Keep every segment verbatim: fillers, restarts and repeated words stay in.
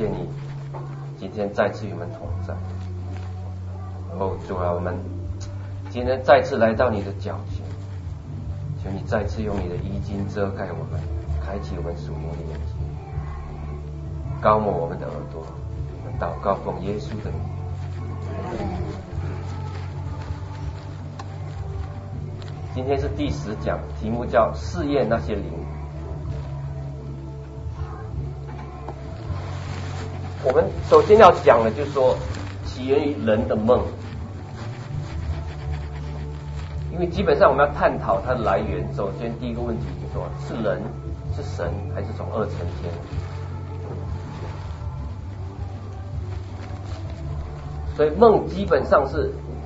谢你今天再次与我们同在。哦，主啊，我们今天再次来到你的脚前，求你再次用你的衣襟遮盖我们，开启我们属灵的眼睛，高抹我们的耳朵。我们祷告奉耶稣的名。今天是第十讲，题目叫试验那些灵。我们首先要讲的就是说起源于人的梦，因为基本上我们要探讨它的来源，首先第一个问题就是说是人是神还是从二层天。所以梦基本上是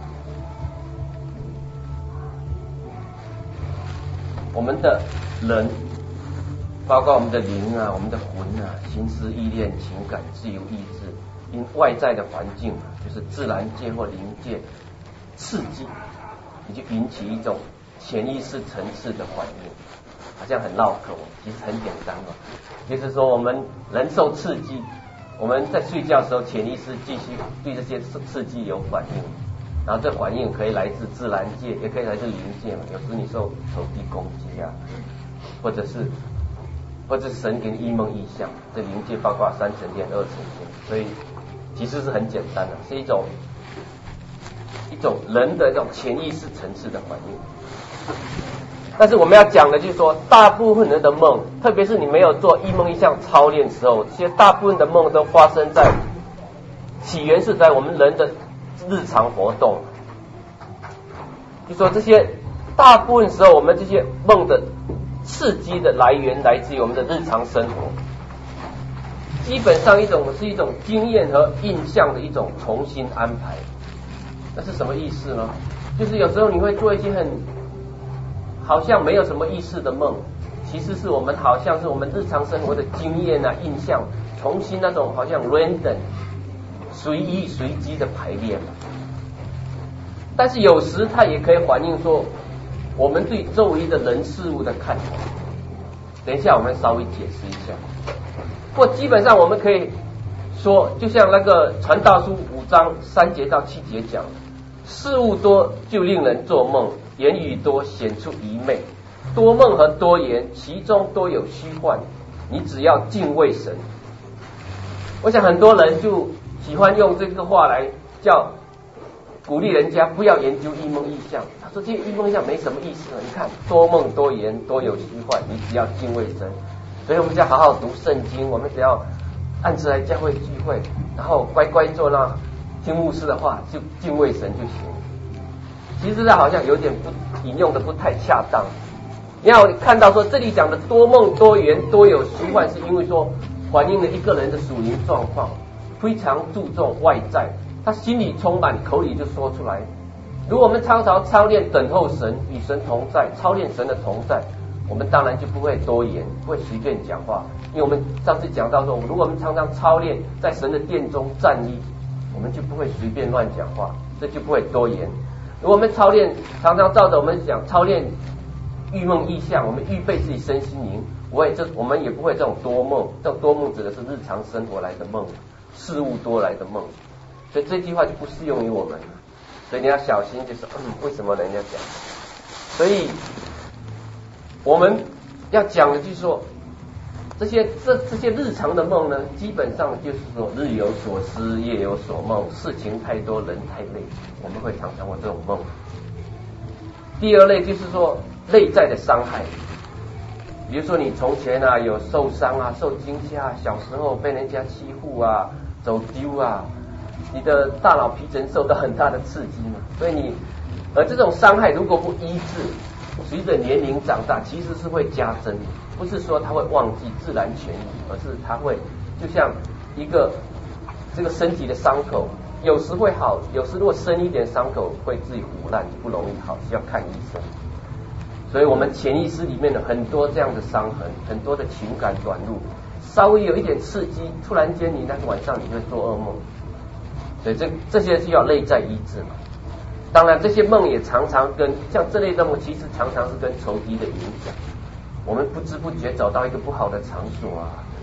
我们的人，包括我们的灵啊、我们的魂啊、心思意念、情感、自由意志，因外在的环境，就是自然界或灵界刺激，也就引起一种潜意识层次的反应。好像很绕口，其实很简单嘛。就是说我们人受刺激，我们在睡觉的时候，潜意识继续对这些刺激有反应，然后这反应可以来自自然界，也可以来自灵界嘛。有时你受仇敌攻击啊，或者是或者是神给你异梦异象，这灵界包括三层天、二层天，所以其实是很简单的，是一种一种人的这种潜意识层次的反应。但是我们要讲的就是说，大部分人的梦，特别是你没有做异梦异象操练的时候，其实大部分的梦都发生在起源是在我们人的日常活动。就说这些大部分时候，我们这些梦的刺激的来源来自于我们的日常生活，基本上一种是一种经验和印象的一种重新安排。那是什么意思呢？就是有时候你会做一些很好像没有什么意思的梦，其实是我们好像是我们日常生活的经验啊、印象，重新那种好像 random 随意随机的排列嘛。但是有时它也可以反映说我们对周围的人事物的看法。等一下我们稍微解释一下。不过基本上我们可以说，就像那个传道书五章三节到七节讲，事物多就令人做梦，言语多显出愚昧，多梦和多言其中都有虚幻，你只要敬畏神。我想很多人就喜欢用这个话来叫鼓励人家不要研究异梦异象。他说这些异梦异象没什么意思了，你看多梦多言多有虚幻，你只要敬畏神。所以我们只要好好读圣经，我们只要按时来教会聚会，然后乖乖做那听牧师的话，就敬畏神就行。其实这好像有点不引用的不太恰当。你要看到说这里讲的多梦多言多有虚幻，是因为说反映了一个人的属灵状况，非常注重外在，他心里充满，口里就说出来。如果我们常常操练等候神，与神同在，操练神的同在，我们当然就不会多言，不会随便讲话。因为我们上次讲到说，如果我们常常操练在神的殿中站立，我们就不会随便乱讲话，这就不会多言。如果我们操练常常照着我们讲操练预梦意象，我们预备自己身心灵，我也这我们也不会这种多梦。这种多梦指的是日常生活来的梦，事物多来的梦，所以这句话就不适用于我们。所以你要小心，就是嗯，为什么人家讲？所以我们要讲的就是说，这些这这些日常的梦呢，基本上就是说日有所思，夜有所梦，事情太多，人太累，我们会常常有这种梦。第二类就是说内在的伤害，比如说你从前啊有受伤啊、受惊吓，小时候被人家欺负啊、走丢啊，你的大脑皮层受到很大的刺激嘛，所以你而这种伤害如果不医治，随着年龄长大，其实是会加增，不是说他会忘记自然痊愈，而是他会就像一个这个身体的伤口，有时会好，有时如果深一点伤口会自己腐烂，不容易好，需要看医生。所以我们潜意识里面的很多这样的伤痕，很多的情感短路，稍微有一点刺激，突然间你那个晚上你会做噩梦，所以这这些是要内在医治嘛。当然这些梦也常常跟像这类的梦，其实常常是跟仇敌的影响，我们不知不觉走到一个不好的场所啊，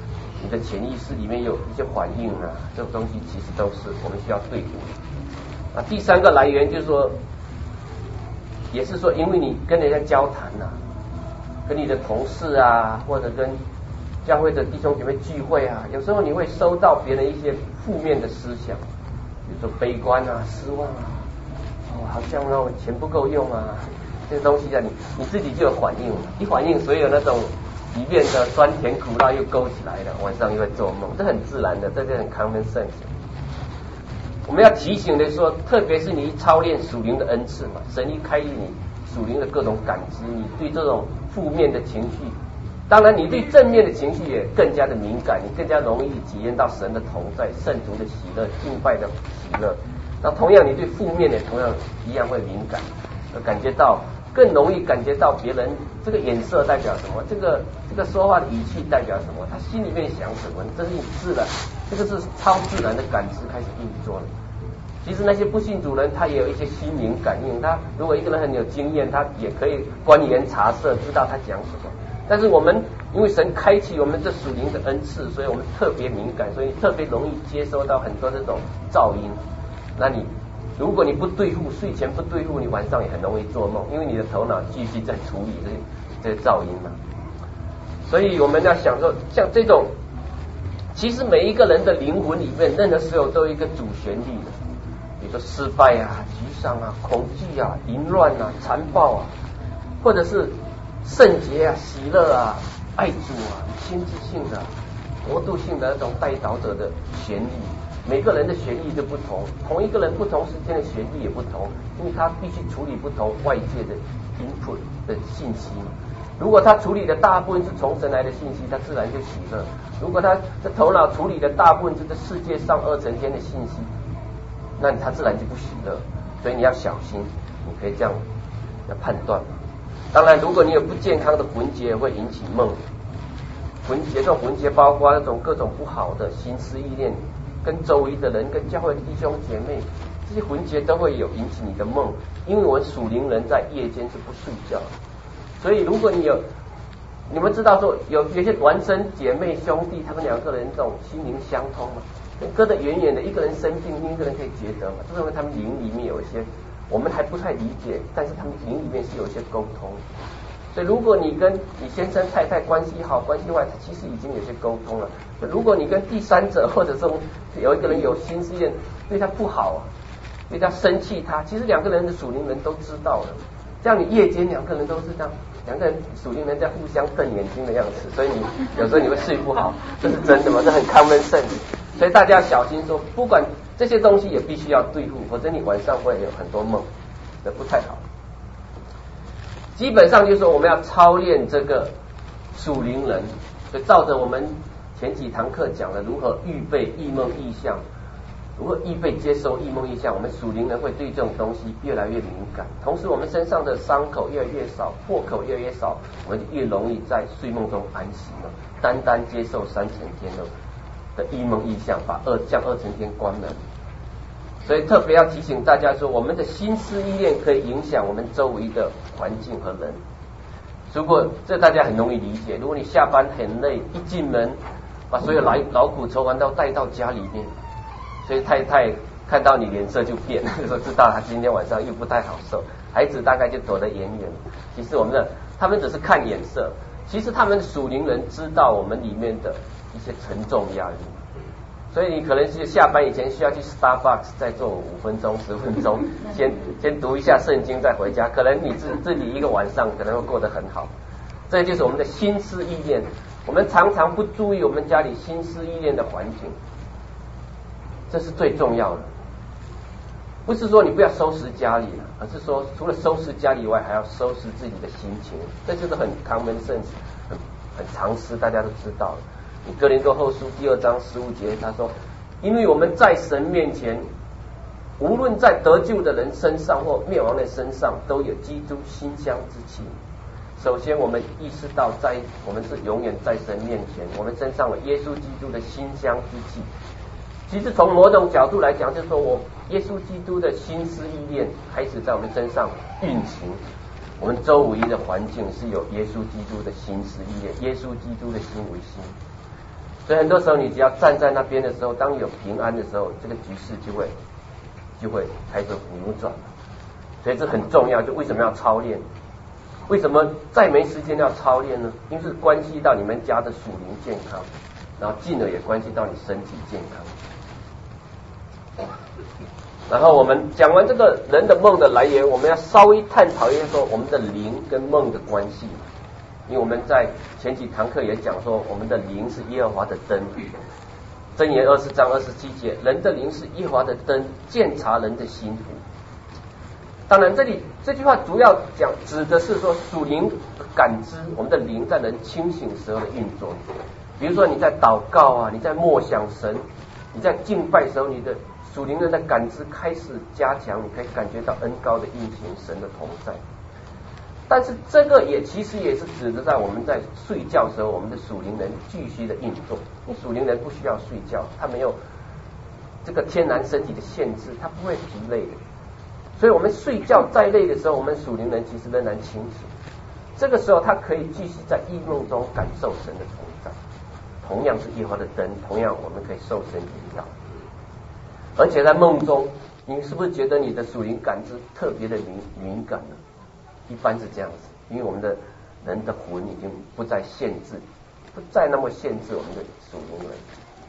你的潜意识里面有一些反应啊，这种东西其实都是我们需要对付的。啊，第三个来源就是说，也是说，因为你跟人家交谈啊，跟你的同事啊，或者跟教会的弟兄姐妹聚会啊，有时候你会收到别人一些负面的思想，比如说悲观啊、失望啊，哦，好像那种钱不够用啊，这些东西啊，你你自己就有反应，一反应，所有那种里面的酸甜苦辣又勾起来了，晚上又会做梦，这很自然的，这是很 common sense。我们要提醒的说，特别是你一操练属灵的恩赐嘛，神一开启你属灵的各种感知，你对这种负面的情绪，当然你对正面的情绪也更加的敏感，你更加容易体验到神的同在、圣徒的喜乐、敬拜的喜乐。那同样你对负面的同样一样会敏感，感觉到更容易感觉到别人这个眼色代表什么，这个这个说话的语气代表什么，他心里面想什么，这是你自然，这个是超自然的感知开始运作了。其实那些不信主人，他也有一些心灵感应，他如果一个人很有经验，他也可以观言察色，知道他讲什么。但是我们因为神开启我们这属灵的恩赐，所以我们特别敏感，所以特别容易接收到很多这种噪音。那你如果你不对付，睡前不对付，你晚上也很容易做梦，因为你的头脑继续在处理这些这些噪音嘛。所以我们要想说，像这种，其实每一个人的灵魂里面，任何时候都有一个主旋律的，比如说失败啊、沮丧啊、恐惧啊、淫乱啊、残暴啊，或者是圣洁啊、喜乐啊、爱主啊、亲自性的、国度性的那种带导者的旋律。每个人的旋律都不同，同一个人不同时间的旋律也不同，因为他必须处理不同外界的 input 的信息嘛。如果他处理的大部分是从神来的信息，他自然就喜乐；如果他的头脑处理的大部分是这世界上二层天的信息，那他自然就不喜乐。所以你要小心，你可以这样要判断。当然，如果你有不健康的魂结，会引起梦。魂结这种魂结包括那种各种不好的心思意念，跟周围的人、跟教会的弟兄姐妹，这些魂结都会有引起你的梦。因为我们属灵人在夜间是不睡觉，所以如果你有，你们知道说有有些孪生姐妹兄弟，他们两个人这种心灵相通嘛，隔得远远的，一个人生病，另一个人可以觉得嘛，这是因为他们灵里面有一些我们还不太理解，但是他们灵里面是有一些沟通。所以如果你跟你先生太太关系好，关系坏，其实已经有些沟通了。如果你跟第三者或者是有一个人有心思念对他不好啊，对他生气他，其实两个人的属灵人都知道了。这样你夜间两个人都是这样，两个人属灵人在互相瞪眼睛的样子，所以你有时候你会睡不好，这是真的吗？这很 common sense。所以大家要小心说，不管这些东西也必须要对付，否则你晚上会有很多梦，这不太好。基本上就是说我们要操练这个属灵人，所以照着我们前几堂课讲的如何预备异梦异象，如何预备接收异梦异象，我们属灵人会对这种东西越来越敏感，同时我们身上的伤口越来越少，破口越来越少，我们就越容易在睡梦中安息了，单单接受三层天的的异梦异象，把二将二层天关了。所以特别要提醒大家说，我们的心思意念可以影响我们周围的环境和人。如果这大家很容易理解，如果你下班很累，一进门把所有劳劳苦愁烦都带到家里面，所以太太看到你脸色就变了，就说知道他今天晚上又不太好受，孩子大概就躲得远远。其实我们的他们只是看眼色，其实他们属灵人知道我们里面的一些沉重压力。所以你可能是下班以前需要去 Starbucks 再坐五分钟十分钟，先先读一下圣经再回家，可能你自自己一个晚上可能会过得很好。这就是我们的心思意念，我们常常不注意我们家里心思意念的环境，这是最重要的。不是说你不要收拾家里了，而是说除了收拾家里以外，还要收拾自己的心情，这就是很 common sense， 很很常识，大家都知道了。哥林多后书第二章十五节他说，因为我们在神面前，无论在得救的人身上或灭亡的身上，都有基督馨香之气。首先我们意识到在我们是永远在神面前，我们身上有耶稣基督的馨香之气。其实从某种角度来讲，就是说我耶稣基督的心思意念开始在我们身上运行，我们周围的环境是有耶稣基督的心思意念，耶稣基督的心为心。 所以很多时候你只要站在那边的时候，当你有平安的时候，这个局势就会就会开始扭转。所以这很重要，就为什么要操练？为什么再没时间要操练呢？因为是关系到你们家的属灵健康，然后进而也关系到你身体健康。然后我们讲完这个人的梦的来源，我们要稍微探讨一下说我们的灵跟梦的关系。因为我们在前几堂课也讲说，我们的灵是耶和华的灯。箴言二十章二十七节，人的灵是耶和华的灯，鉴察人的心腹。当然，这里这句话主要讲指的是说属灵感知，我们的灵在人清醒时候的运作。比如说你在祷告啊，你在默想神，你在敬拜时候，你的属灵人的感知开始加强，你可以感觉到恩膏的运行，神的同在。但是这个也其实也是指的在我们在睡觉的时候，我们的属灵人继续的运作。因为属灵人不需要睡觉，他没有这个天然身体的限制，他不会疲累的。所以我们睡觉再累的时候，我们属灵人其实仍然清醒。这个时候他可以继续在异梦中感受神的同在，同样是耶和华的灯，同样我们可以受神引导。而且在梦中，你是不是觉得你的属灵感知特别的敏敏感呢？一般是这样子，因为我们的人的魂已经不再限制，不再那么限制我们的属灵人。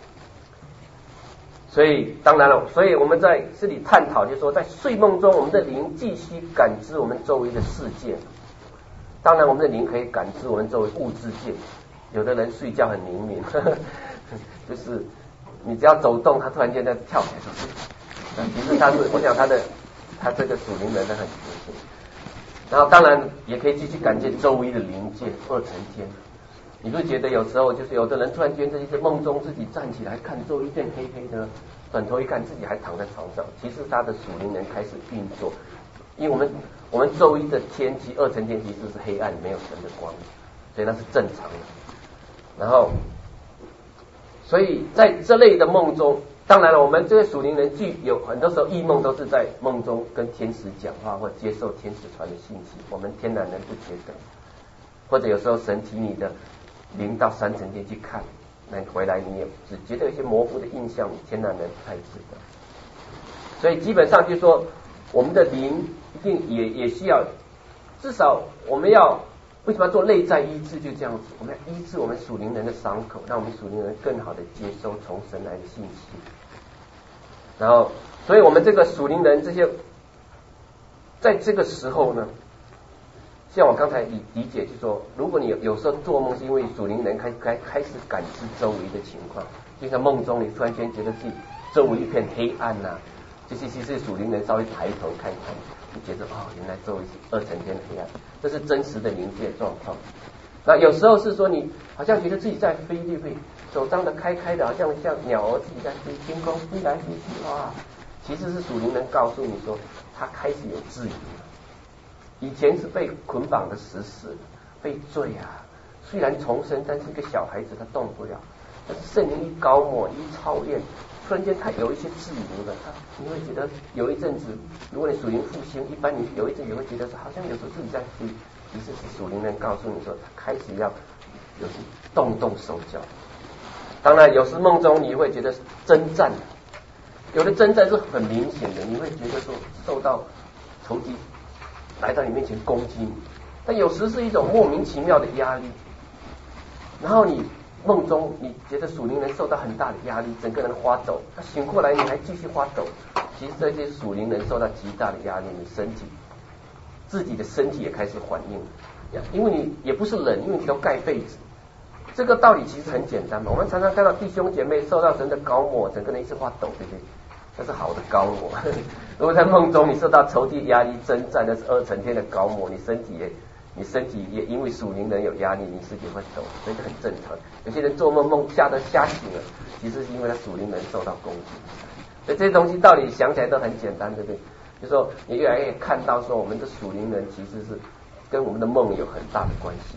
所以当然了，所以我们在这里探讨，就是说在睡梦中，我们的灵继续感知我们周围的世界。当然我们的灵可以感知我们周围物质界，有的人睡觉很灵敏，呵呵，就是你只要走动，他突然间在跳起来说睡。那其实他是，我想他的他这个属灵人的很清醒。然后当然也可以继续感见周围的灵界二层天。你会觉得有时候就是有的人突然间在一些梦中自己站起来，看周围一片黑黑的，转头一看自己还躺在床上，其实他的属灵人开始运作。因为我们我们周围的天气二层天其实是黑暗，没有神的光，所以那是正常的。然后所以在这类的梦中，当然了，我们这些属灵人具有很多时候异梦都是在梦中跟天使讲话或接受天使传的信息，我们天然人不觉得。或者有时候神提你的灵到三层天去看，那你回来你也只觉得有一些模糊的印象，你天然人不太知道。所以基本上就是说，我们的灵一定也也需要，至少我们要为什么要做内在医治？就这样子，我们要医治我们属灵人的伤口，让我们属灵人更好的接收从神来的信息。然后，所以我们这个属灵人这些，在这个时候呢，像我刚才理理解，就是说，如果你有有时候做梦是因为属灵人开开开始感知周围的情况，就像梦中你突然间觉得自己周围一片黑暗呐、啊，就是其实属灵人稍微抬头看一看，你觉得哦，原来周围是二层天的黑暗，这是真实的灵界状况。那有时候是说你好像觉得自己在飞，对不对？手张得开开的，好像像鸟儿自己在飞，天空飞来飞去，哇！其实是属灵人告诉你说，他开始有自由了。以前是被捆绑的死死的，被罪啊，虽然重生，但是一个小孩子他动不了。但是圣灵一高抹一操练，突然间他有一些自由了，他你会觉得有一阵子，如果你属灵复兴，一般你有一阵也会觉得说，好像有时候自己在飞，其实是属灵人告诉你说，他开始要有些动动手脚。当然，有时梦中你会觉得征战，有的征战是很明显的，你会觉得说受到仇敌来到你面前攻击你，但有时是一种莫名其妙的压力，然后你梦中你觉得属灵人受到很大的压力，整个人发抖，他醒过来你还继续发抖，其实这些属灵人受到极大的压力，你身体自己的身体也开始反应，因为你也不是冷，因为你要盖被子。这个道理其实很简单嘛，我们常常看到弟兄姐妹受到神的膏抹，整个人一直发抖，对不对？那是好的膏抹。如果在梦中你受到仇敌压力征战，那是二层天的膏抹，你身体也你身体也因为属灵人有压力，你身体会抖，所以这很正常。有些人做梦梦吓得吓醒了，其实是因为他属灵人受到攻击。所以这些东西道理想起来都很简单，对不对？就说你越来越看到说，我们的属灵人其实是跟我们的梦有很大的关系。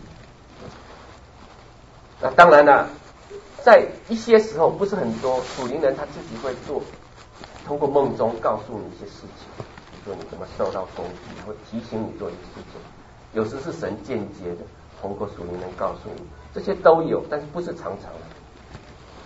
那当然了，在一些时候不是很多，属灵人他自己会做，通过梦中告诉你一些事情，比如说你怎么受到攻击，或提醒你做一些事情。有时是神间接的，通过属灵人告诉你，这些都有，但是不是常常的。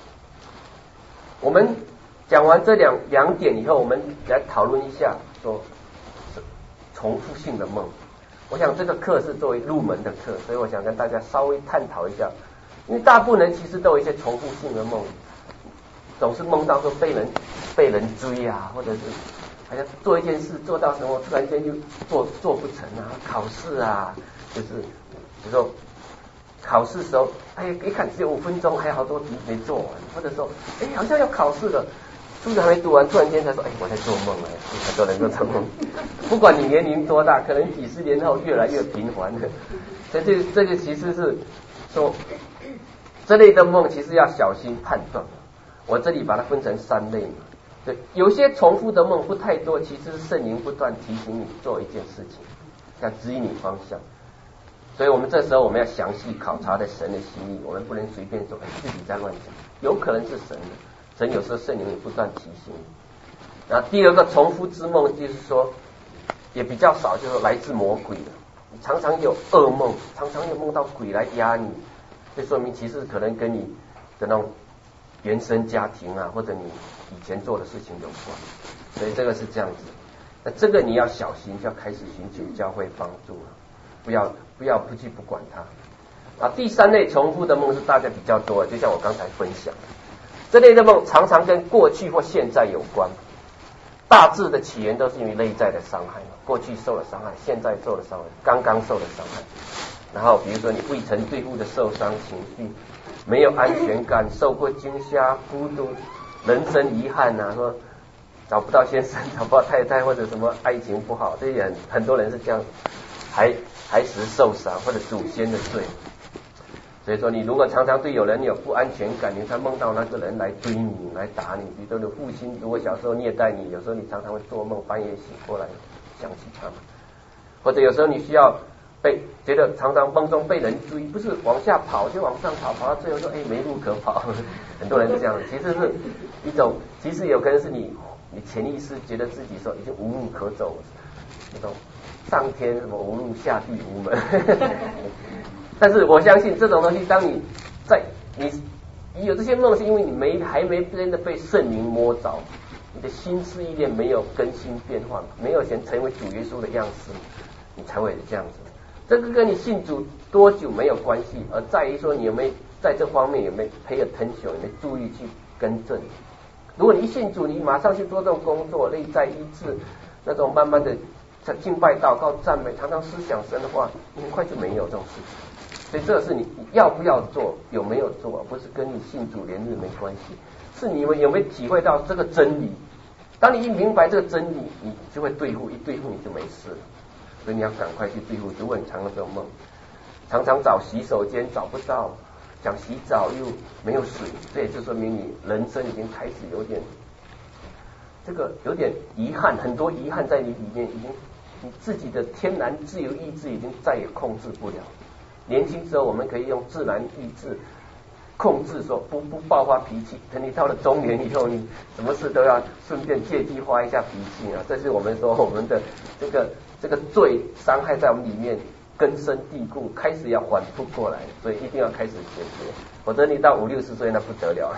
我们讲完这两两点以后，我们来讨论一下说重复性的梦。我想这个课是作为入门的课，所以我想跟大家稍微探讨一下，因为大部分人其实都有一些重复性的梦，总是梦到说被人被人追啊，或者是好像做一件事做到什么，突然间就做做不成啊，考试啊，就是比如说考试时候，哎，一看只有五分钟，还有好多题没做完，或者说，哎，好像要考试了，书还没读完，突然间才说，哎，我在做梦哎，很多人都做梦。不管你年龄多大，可能几十年后越来越频繁的。所以这个这个其实是说，这类的梦其实要小心判断。我这里把它分成三类嘛。对，有些重复的梦不太多，其实是圣灵不断提醒你做一件事情，要指引你方向。所以我们这时候我们要详细考察的神的心意，我们不能随便说，哎，自己在乱想，有可能是神的，神有时候圣灵也不断提醒你。然后第二个重复之梦就是说，也比较少，就是来自魔鬼的，你常常有噩梦，常常有梦到鬼来压你，这说明其实可能跟你的那种原生家庭啊，或者你以前做的事情有关，所以这个是这样子。那这个你要小心，就要开始寻求教会帮助了，不要不要不去不管它。啊，第三类重复的梦是大家比较多的，就像我刚才分享，这类的梦常常跟过去或现在有关，大致的起源都是因为内在的伤害，过去受了伤害，现在受了伤害，刚刚受了伤害。然后比如说你未曾对付的受伤情绪，没有安全感，受过惊吓、孤独、人生遗憾啊，说找不到先生、找不到太太，或者什么爱情不好，这些很很多人是这样，还还时受伤或者祖先的罪。所以说，你如果常常对有人有不安全感，你才梦到那个人来追你、来打你，比如说你父亲如果小时候虐待你，有时候你常常会做梦，半夜醒过来想起他们，或者有时候你需要被觉得常常梦中被人追，不是往下跑就往上跑，跑到最后说哎没路可跑，很多人是这样，其实是一种，其实有可能是你你潜意识觉得自己说已经无路可走，那种上天什么无路下地无门。但是我相信这种东西，当你在你你有这些梦，是因为你没还没真的被圣灵摸着，你的心思意念没有更新变化，没有先成为主耶稣的样式，你才会这样子。这个跟你信主多久没有关系，而在于说你有没有在这方面有没有 pay attention， 有没有注意去更正。如果你一信主，你马上去做这种工作，内在医治，那种慢慢的敬拜、祷告、赞美，常常思想神的话，你很快就没有这种事情。所以这个是你要不要做，有没有做，不是跟你信主连日没关系，是你们有没有体会到这个真理。当你一明白这个真理，你就会对付，一对付你就没事了。所以你要赶快去对付。如果你常常这种梦，常常找洗手间找不到，想洗澡又没有水，这也就说明你人生已经开始有点这个有点遗憾，很多遗憾在你里面，已经你自己的天然自由意志已经再也控制不了。年轻时候我们可以用自然意志控制，说不不爆发脾气。等你到了中年以后，你什么事都要顺便借机发一下脾气啊！这是我们说我们的这个这个罪伤害在我们里面根深蒂固，开始要缓复过来，所以一定要开始解决，否则你到五六十岁那不得了。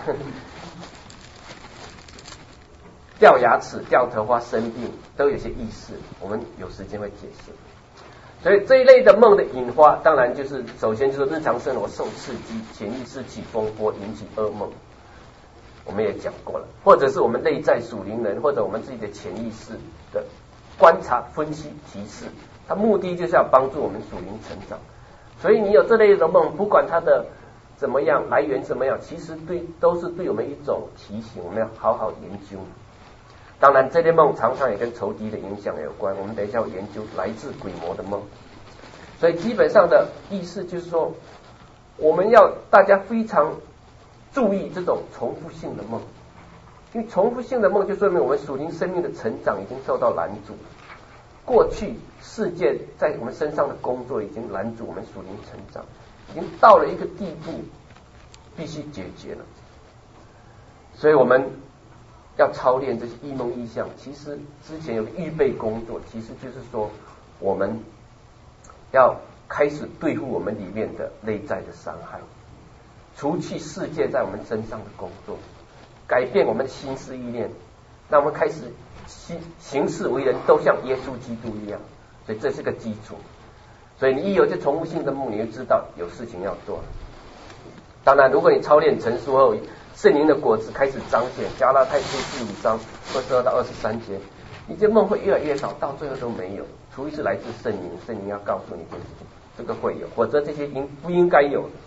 掉牙齿、掉头发、生病都有些意识，我们有时间会解释。所以这一类的梦的引发，当然就是首先就是日常生活受刺激，潜意识起风波，引起噩梦。我们也讲过了，或者是我们内在属灵人，或者我们自己的潜意识的观察、分析、提示，它目的就是要帮助我们属灵成长。所以你有这类的梦，不管它的怎么样来源怎么样，其实对都是对我们一种提醒，我们要好好研究。当然这类梦常常也跟仇敌的影响有关，我们等一下要研究来自鬼魔的梦。所以基本上的意思就是说，我们要大家非常注意这种重复性的梦，因为重复性的梦就说明我们属灵生命的成长已经受到拦阻，过去世界在我们身上的工作已经拦阻我们属灵成长，已经到了一个地步必须解决了。所以我们要操练这些异梦异象，其实之前有个预备工作，其实就是说我们要开始对付我们里面的内在的伤害，除去世界在我们身上的工作， 改变我们的心思意念，那我们开始行行事为人都像耶稣基督一样，所以这是个基础。所以你一有这重复性的梦，你就知道有事情要做。当然，如果你操练成熟后，圣灵的果子开始彰显，加拉太书第五章二十二到二十三节，你这梦会越来越少，到最后都没有，除非是来自圣灵，圣灵要告诉你这这个会有，否则这些应不应该有的。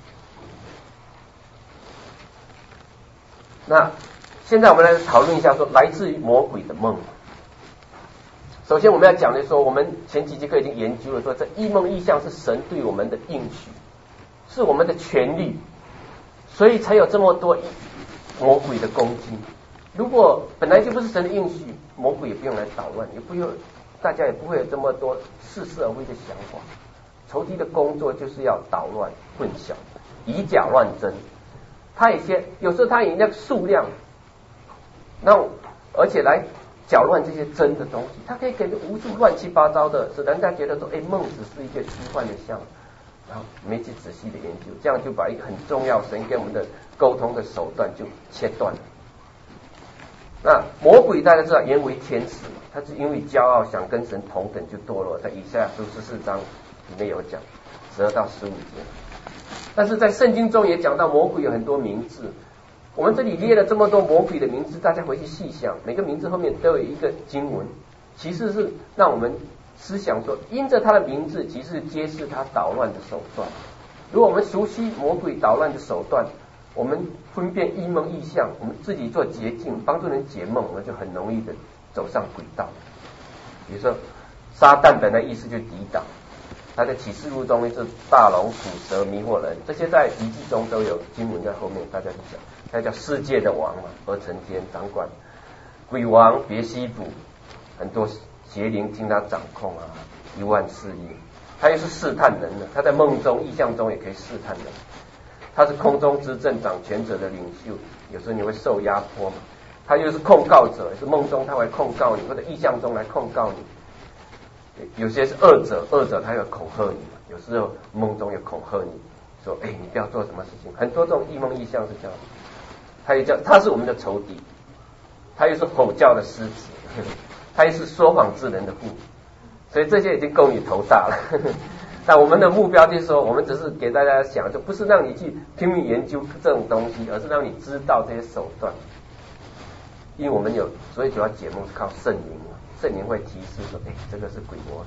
那现在我们来讨论一下说来自于魔鬼的梦。首先我们要讲的说，我们前几节课已经研究了说，这异梦异象是神对我们的应许，是我们的权利，所以才有这么多魔鬼的攻击。如果本来就不是神的应许，魔鬼也不用来捣乱，也不用，大家也不会有这么多似是而非的想法。仇敌的工作就是要捣乱混淆，以假乱真。他有些有时候他以那个数量，那而且来搅乱这些真的东西，他可以给无数乱七八糟的，使人家觉得说，哎，梦只是一个虚幻的像，然后没去仔细的研究，这样就把一个很重要神跟我们的沟通的手段就切断了。那魔鬼大家知道原为天使嘛，他是因为骄傲想跟神同等就堕落，在以赛亚书十四章里面有讲十二到十五节。但是在圣经中也讲到魔鬼有很多名字，我们这里列了这么多魔鬼的名字，大家回去细想，每个名字后面都有一个经文，其实是让我们思想说，因着他的名字，其实揭示他捣乱的手段。如果我们熟悉魔鬼捣乱的手段，我们分辨异梦异象，我们自己做捷径，帮助人解梦，我们就很容易的走上轨道。比如说撒旦本来意思就抵挡，他在启示录中是大龙吐蛇迷惑人，这些在遗迹中都有经文在后面，大家去讲。他叫世界的王嘛，而成天掌管鬼王别西卜，很多邪灵听他掌控啊，一万四亿。他又是试探人的，他在梦中异象中也可以试探人。他是空中之政掌权者的领袖，有时候你会受压迫嘛。他又是控告者，是梦中他会控告你，或者异象中来控告你。有些是恶者，恶者他有恐吓你，有时候梦中有恐吓你，说哎你不要做什么事情，很多这种异梦异象是这样。他又叫他是我们的仇敌，他又是吼叫的狮子，他又是说谎之人的父，所以这些已经够你头大了。但我们的目标就是说，我们只是给大家想，就不是让你去拼命研究这种东西，而是让你知道这些手段。因为我们有，所以主要解梦是靠圣灵，圣灵会提示说，哎，这个是鬼魔。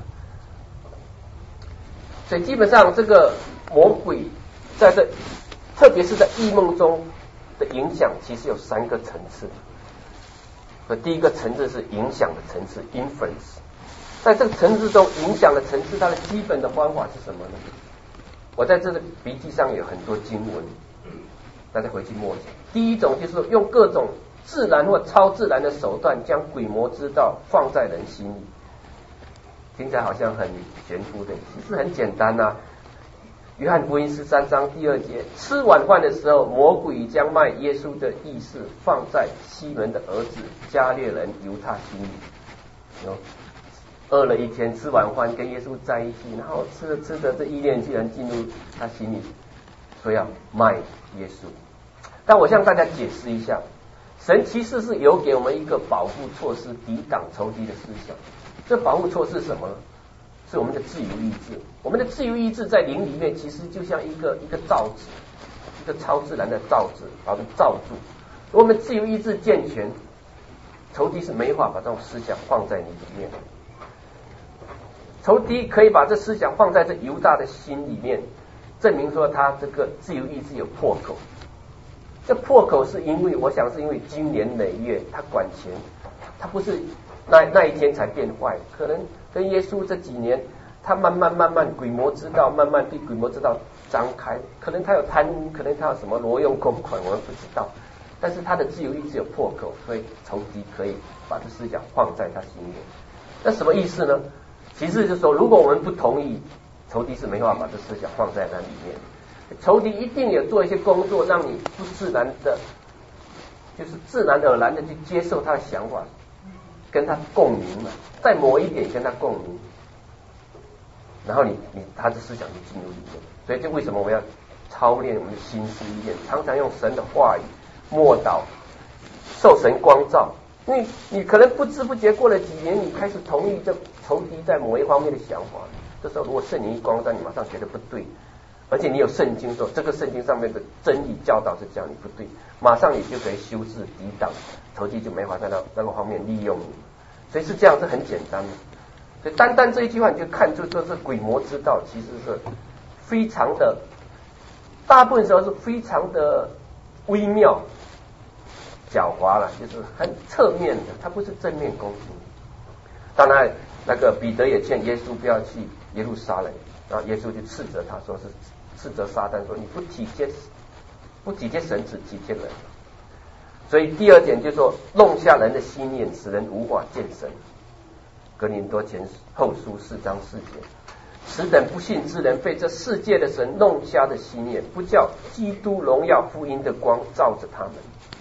所以基本上这个魔鬼在这，特别是在异梦中的影响，其实有三个层次。和第一个层次是影响的层次 ，influence。在这个层次中，影响的层次，它的基本的方法是什么呢？我在这个笔记上有很多经文，大家回去默想。第一种就是用各种自然或超自然的手段，将鬼魔之道放在人心里。听起来好像很玄乎的，其实很简单啊。约翰福音十三章第二节，吃晚饭的时候，魔鬼将卖耶稣的意思放在西门的儿子加略人犹大心里。有饿了一天，吃晚饭跟耶稣在一起，然后吃着吃着，这意念居然进入他心里，说要卖耶稣。但我向大家解释一下，神其实是有给我们一个保护措施，抵挡仇敌的思想。这保护措施是什么呢？是我们的自由意志。我们的自由意志在灵里面，其实就像一个一个罩子，一个超自然的罩子，把它罩住。如果我们自由意志健全，仇敌是没法把这种思想放在你里面的。仇敌可以把这思想放在这犹大的心里面，证明说他这个自由意志有破口。这破口是因为，我想是因为经年累月他管钱，他不是那那一天才变坏，可能跟耶稣这几年，他慢慢慢慢鬼魔之道慢慢对鬼魔之道张开，可能他有贪污，可能他有什么挪用公款，我们不知道。但是他的自由意志有破口，所以仇敌可以把这思想放在他心里。那什么意思呢？其实就是说，如果我们不同意，仇敌是没办法把这思想放在那里面。仇敌一定有做一些工作，让你不自然的，就是自然而然的去接受他的想法，跟他共鸣嘛，在某一点跟他共鸣，然后你你他的思想就进入里面。所以就为什么我要操练我们的心思意念，常常用神的话语默祷， 受神光照，因为你可能不知不觉过了几年，你开始同意这仇敌在某一方面的想法，这时候如果圣灵一光照，你马上觉得不对，而且你有圣经说这个圣经上面的真理教导是这样，你不对，马上你就可以修饰抵挡，仇敌就没法在那那个方面利用你，所以是这样，是很简单的。所以单单这一句话你就看出这是鬼魔之道，其实是非常的，大部分时候是非常的微妙狡猾了，就是很侧面的，它不是正面攻击。当然那个彼得也劝耶稣不要去耶路撒冷，然后耶稣就斥责他说，是斥责撒旦说你不体贴不体贴神，只体贴人。所以第二点就是说弄瞎人的心念，使人无法见神。哥林多前后书四章四节，此等不信之人被这世界的神弄瞎的心念，不叫基督荣耀福音的光照着他们。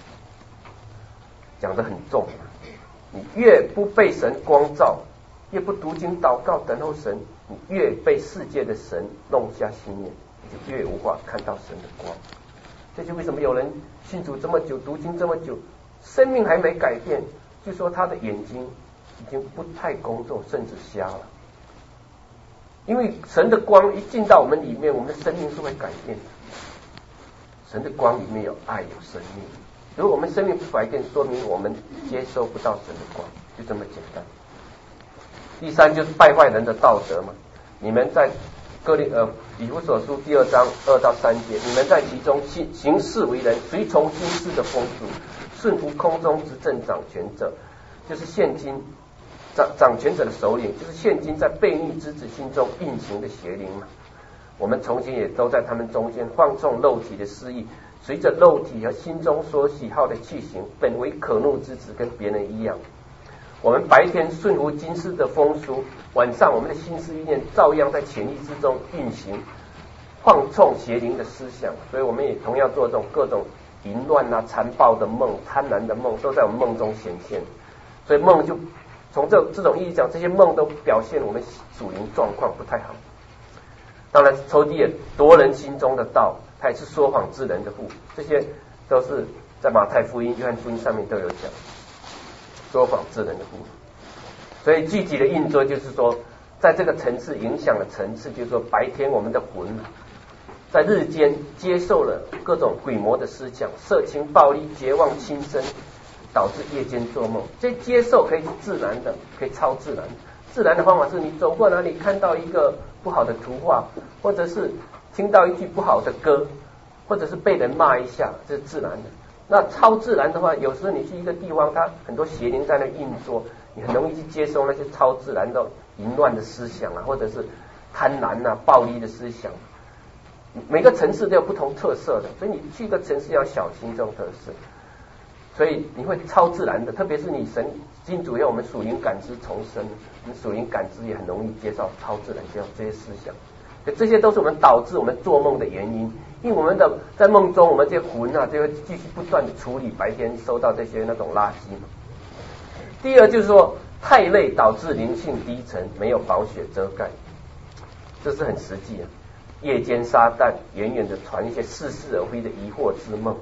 讲得很重，你越不被神光照，越不读经祷告等候神，你越被世界的神弄瞎心念，你就越无法看到神的光。这就为什么有人信主这么久，读经这么久，生命还没改变，就说他的眼睛已经不太工作，甚至瞎了。因为神的光一进到我们里面，我们的生命是会改变的。神的光里面有爱，有生命。如果我们生命不改变，说明我们接收不到神的光，就这么简单。第三就是败坏人的道德嘛。你们在哥林呃以弗所书第二章二到三节，你们在其中行行事为人，随从今世的风俗，顺服空中执政掌权者，就是现今掌掌权者的首领，就是现今在悖逆之子心中运行的邪灵嘛。我们从前也都在他们中间放纵肉体的私意，随着肉体和心中所喜好的去行，本为可怒之子，跟别人一样。我们白天顺服今世的风俗，晚上我们的心思意念照样在潜意之中运行，放纵邪灵的思想。所以我们也同样做这种各种淫乱啊、残暴的梦、贪婪的梦，都在我们梦中显现。所以梦就从这这种意义讲，这些梦都表现我们属灵状况不太好。当然仇敌也夺人心中的道，他也是说谎之人的父，这些都是在马太福音、约翰福音上面都有讲，说谎之人的父。所以具体的应作就是说，在这个层次影响的层次，就是说白天我们的魂在日间接受了各种鬼魔的思想，色情、暴力、绝望、轻生，导致夜间做梦。这接受可以是自然的，可以超自然的。自然的方法是你走过哪里看到一个不好的图画，或者是听到一句不好的歌，或者是被人骂一下，这是自然的。那超自然的话，有时候你去一个地方，它很多邪灵在那运作，你很容易去接收那些超自然的淫乱的思想啊，或者是贪婪啊、暴力的思想。每个城市都有不同特色的，所以你去一个城市要小心这种特色。所以你会超自然的，特别是你神经主要我们属灵感知重生，你属灵感知也很容易接受超自然这样这些思想。这些都是我们导致我们做梦的原因，因为我们的在梦中，我们这些魂啊，就会继续不断的处理白天收到这些那种垃圾嘛。第二就是说，太累导致灵性低沉，没有宝血遮盖，这是很实际啊。夜间撒旦远远的传一些似是而非的疑惑之梦。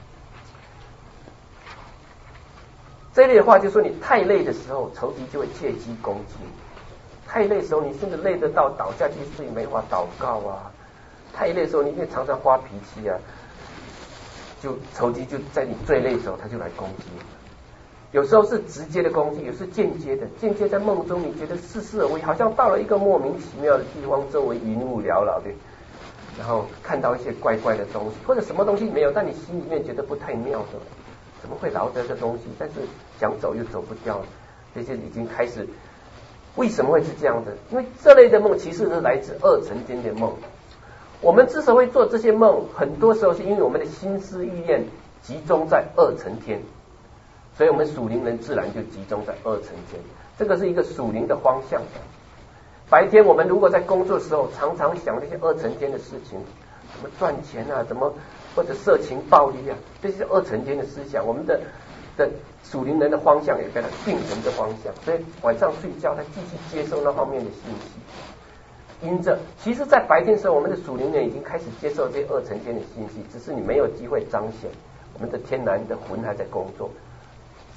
这类的话，就说你太累的时候，仇敌就会借机攻击。太累的时候，你甚至累得到倒下去，自己没法祷告啊。太累的时候，你会常常发脾气啊，就仇敌就在你最累的时候，他就来攻击你。有时候是直接的攻击，有时是间接的。间接在梦中，你觉得似是而非，好像到了一个莫名其妙的地方，周围云雾缭绕的，然后看到一些怪怪的东西，或者什么东西没有，但你心里面觉得不太妙的。怎么会捞着这东西？但是想走又走不掉了，这些已经开始。为什么会是这样的？因为这类的梦其实是来自二层间的梦。我们之所以做这些梦，很多时候是因为我们的心思意念集中在二层天，所以我们属灵人自然就集中在二层天。这个是一个属灵的方向。白天我们如果在工作的时候，常常想那些二层天的事情，怎么赚钱啊，怎么或者色情暴力啊，这些二层天的思想，我们的的属灵人的方向也跟他定成这方向，所以晚上睡觉他继续接受那方面的信息。因着其实在白天的时候，我们的属灵人已经开始接受这二层天的信息，只是你没有机会彰显，我们的天然的魂还在工作，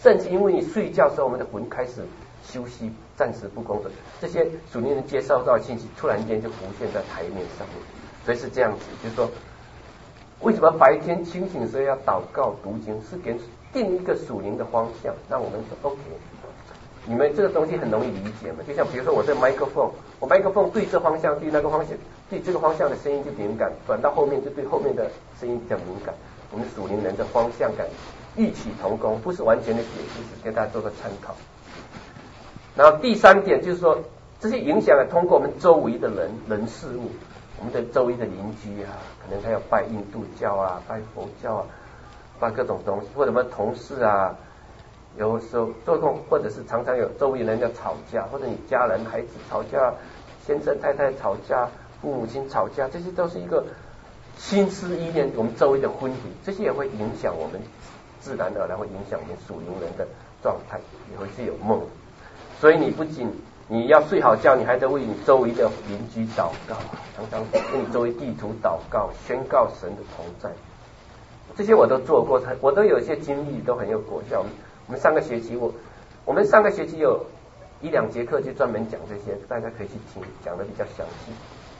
甚至因为你睡觉的时候，我们的魂开始休息，暂时不工作，这些属灵人接受到的信息，突然间就浮现在台面上面。所以是这样子，就是说，为什么白天清醒的时候要祷告读经，是给定一个属灵的方向，让我们说 OK。你们这个东西很容易理解嘛？就像比如说我这麦克风，我麦克风对这方向，对那个方向，对这个方向的声音就敏感，转到后面就对后面的声音比较敏感。我们属灵人的方向感异曲同工，不是完全的解释，只给大家做个参考。然后第三点就是说，这些影响啊，通过我们周围的人人事物，我们的周围的邻居啊，可能他要拜印度教啊，拜佛教啊，拜各种东西，或者我们同事啊。有时候做工，或者是常常有周围人要吵架，或者你家人孩子吵架，先生太太吵架，父母亲吵架，这些都是一个心思意念，我们周围的婚礼，这些也会影响我们，自然而然会影响我们属灵人的状态，也会是有梦。所以你不仅你要睡好觉，你还得为你周围的邻居祷告，常常跟你周围地图祷告，宣告神的同在。这些我都做过，我都有一些经历，都很有果效。我们上个学期我我们上个学期有一两节课就专门讲这些，大家可以去听，讲的比较详细。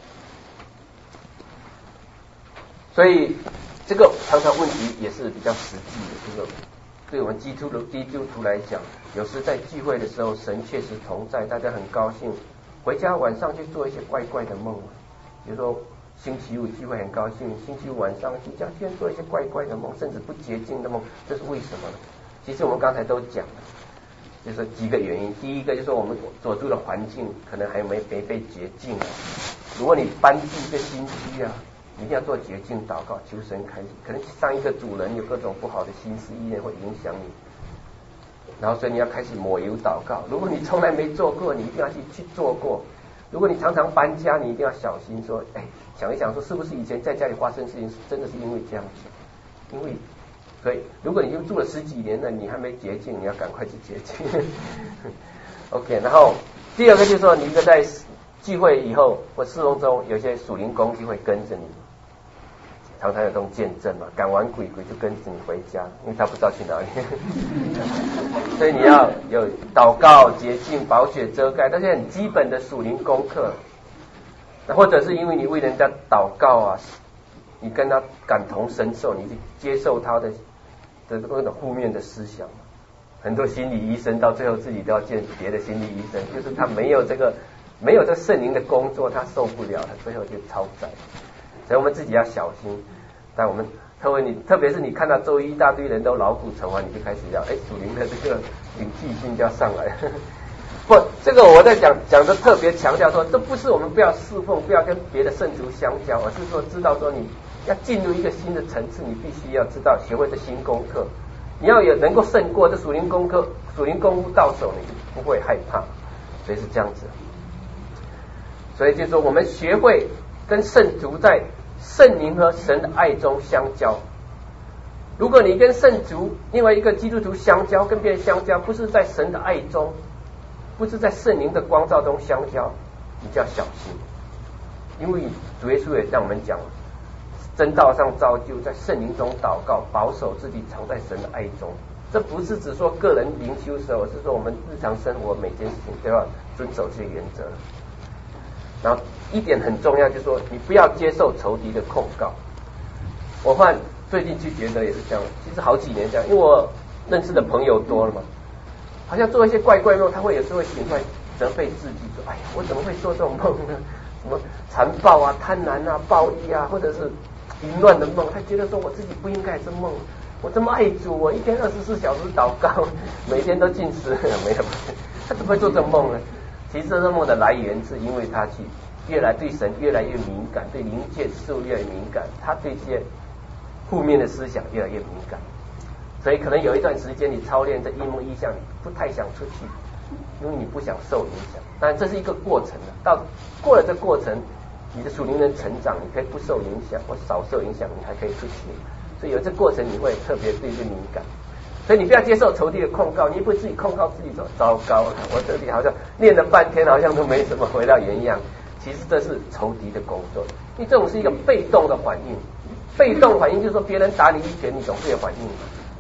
所以这个常常问题也是比较实际的，这个对我们基督徒基督徒来讲，有时在聚会的时候，神确实同在，大家很高兴，回家晚上去做一些怪怪的梦，比如说星期五聚会很高兴，星期五晚上去家居然做一些怪怪的梦，甚至不洁净的梦，这是为什么呢？其实我们刚才都讲了，就是几个原因。第一个就是说我们所住的环境可能还没没被洁净啊。如果你搬进一个新居啊，一定要做洁净祷告，求神开启。可能上一个主人有各种不好的心思意念会影响你，然后所以你要开始抹油祷告。如果你从来没做过，你一定要去去做过。如果你常常搬家，你一定要小心说，哎，想一想说是不是以前在家里发生事情，真的是因为这样子，因为。所以，如果你已经住了十几年了，你还没洁净，你要赶快去洁净。OK， 然后第二个就是说，你一个在聚会以后或侍奉中，有些属灵工具会跟着你，常常有这种见证嘛，赶完鬼鬼就跟着你回家，因为他不知道去哪里。所以你要有祷告、洁净、宝血遮盖，这些很基本的属灵功课。或者是因为你为人家祷告啊，你跟他感同身受，你去接受他的。的那种负面的思想，很多心理医生到最后自己都要见别的心理医生，就是他没有这个没有这圣灵的工作，他受不了，他最后就超载。所以我们自己要小心。但我们特别你特别是你看到周一一大堆人都劳苦成欢，你就开始要哎属灵的这个警惕性就要上来。不，这个我在讲讲的特别强调说，这不是我们不要侍奉，不要跟别的圣徒相交，而是说知道说你。要进入一个新的层次，你必须要知道学会这新功课，你要有能够胜过这属灵功课、属灵功夫到手，你不会害怕，所以是这样子。所以就是说，我们学会跟圣徒在圣灵和神的爱中相交。如果你跟圣徒另外一个基督徒相交，跟别人相交，不是在神的爱中，不是在圣灵的光照中相交，你就要小心，因为主耶稣也让我们讲。真道上造就，在圣灵中祷告，保守自己藏在神的爱中。这不是只说个人灵修时候，是说我们日常生活每件事情都要遵守这些原则。然后一点很重要，就是说你不要接受仇敌的控告。我换最近去觉得也是这样，其实好几年这样，因为我认识的朋友多了嘛，好像做一些怪怪梦，他会有时候会醒过来责备自己，说：“哎呀，我怎么会做这种梦呢？什么残暴啊、贪婪啊、暴力啊，或者是。”淫乱的梦，他觉得说我自己不应该是梦，我这么爱主，我一天二十四小时祷告，每天都禁食，没有，他怎么会做这种梦呢？其实这个梦的来源是因为他去越来对神越来越敏感，对灵界事物越来越敏感，他对这些负面的思想越来越敏感，所以可能有一段时间你操练这一梦一象，你不太想出去，因为你不想受影响。当然这是一个过程的，到过了这过程。你的属灵人成长，你可以不受影响或少受影响，你还可以出去。所以有这过程，你会特别对这敏感。所以你不要接受仇敌的控告，你也不会自己控告自己说糟糕，我这里好像练了半天，好像都没什么回到原样。其实这是仇敌的工作，因为这种是一个被动的反应。被动反应就是说别人打你一拳，你总是有反应嘛。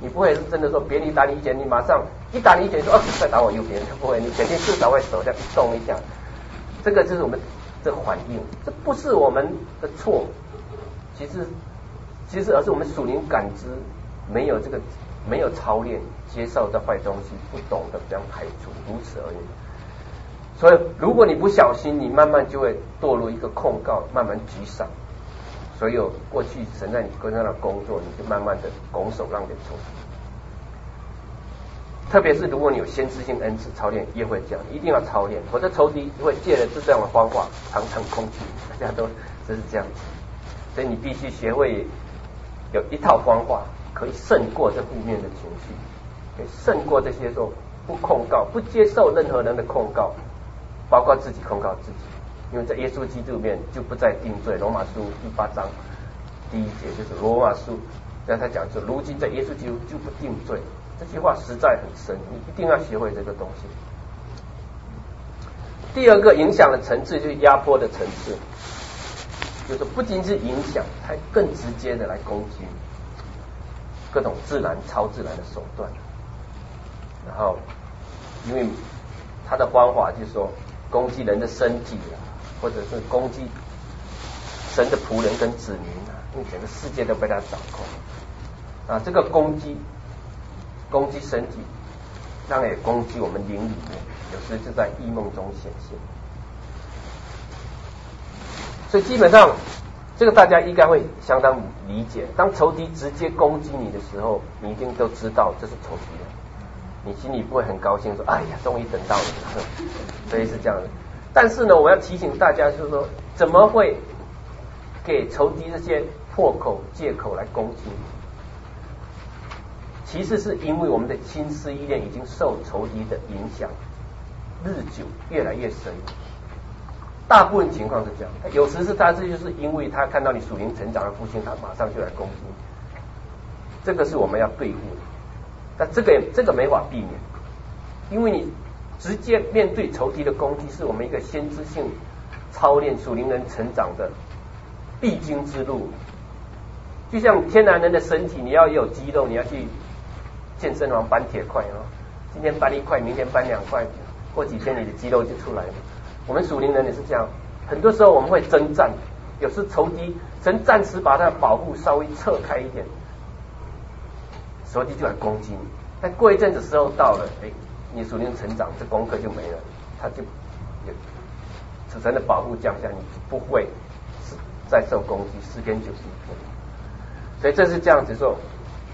你不会是真的说别人一打你一拳，你马上一打你一拳说哦再打我右边，不会，你肯定至少会手这样一动一下。这个就是我们的反应，这不是我们的错，其实其实而是我们属灵感知没有这个没有操练，接受这坏东西，不懂得这样排除，如此而已。所以如果你不小心，你慢慢就会堕入一个控告，慢慢沮丧。所有过去神在你身上的工作，你就慢慢的拱手让给仇敌。特别是如果你有先知性恩赐操练，也会这样，一定要操练，否则仇敌会借着这样的方法常常攻击，大家都就是这样子。所以你必须学会有一套方法，可以胜过这负面的情绪，可以胜过这些说不控告、不接受任何人的控告，包括自己控告自己。因为在耶稣基督里面就不再定罪，罗马书第八章第一节就是罗马书，让他讲说，如今在耶稣基督就不定罪，这句话实在很深，你一定要学会这个东西。第二个影响的层次就是压迫的层次，就是不仅是影响，还更直接的来攻击各种自然、超自然的手段。然后，因为他的方法就是说攻击人的身体啊，或者是攻击神的仆人跟子民啊，因为整个世界都被他掌控啊。这个攻击攻击身体，当然也攻击我们灵里面，有时就在异梦中显现。所以基本上这个大家应该会相当理解。当仇敌直接攻击你的时候，你一定都知道这是仇敌的，你心里不会很高兴说哎呀终于等到了，所以是这样的。但是呢，我要提醒大家，就是说怎么会给仇敌这些破口借口来攻击？其实是因为我们的心思意念已经受仇敌的影响，日久越来越深。大部分情况是这样，有时是他这就是因为他看到你属灵成长的复兴，他马上就来攻击你。这个是我们要对付的，但这个这个没法避免，因为你直接面对仇敌的攻击，是我们一个先知性操练属灵人成长的必经之路。就像天然人的身体，你要有肌肉，你要去健身房搬铁块哦，今天搬一块，明天搬两块，过几天你的肌肉就出来了。我们属灵人也是这样，很多时候我们会征战，有时仇敌神暂时把他的保护稍微撤开一点，仇敌就来攻击你。但过一阵子时候到了，哎，你属灵成长，这功课就没了，他就也神的保护降下，你不会再受攻击，诗篇九十一篇。所以这是这样子说。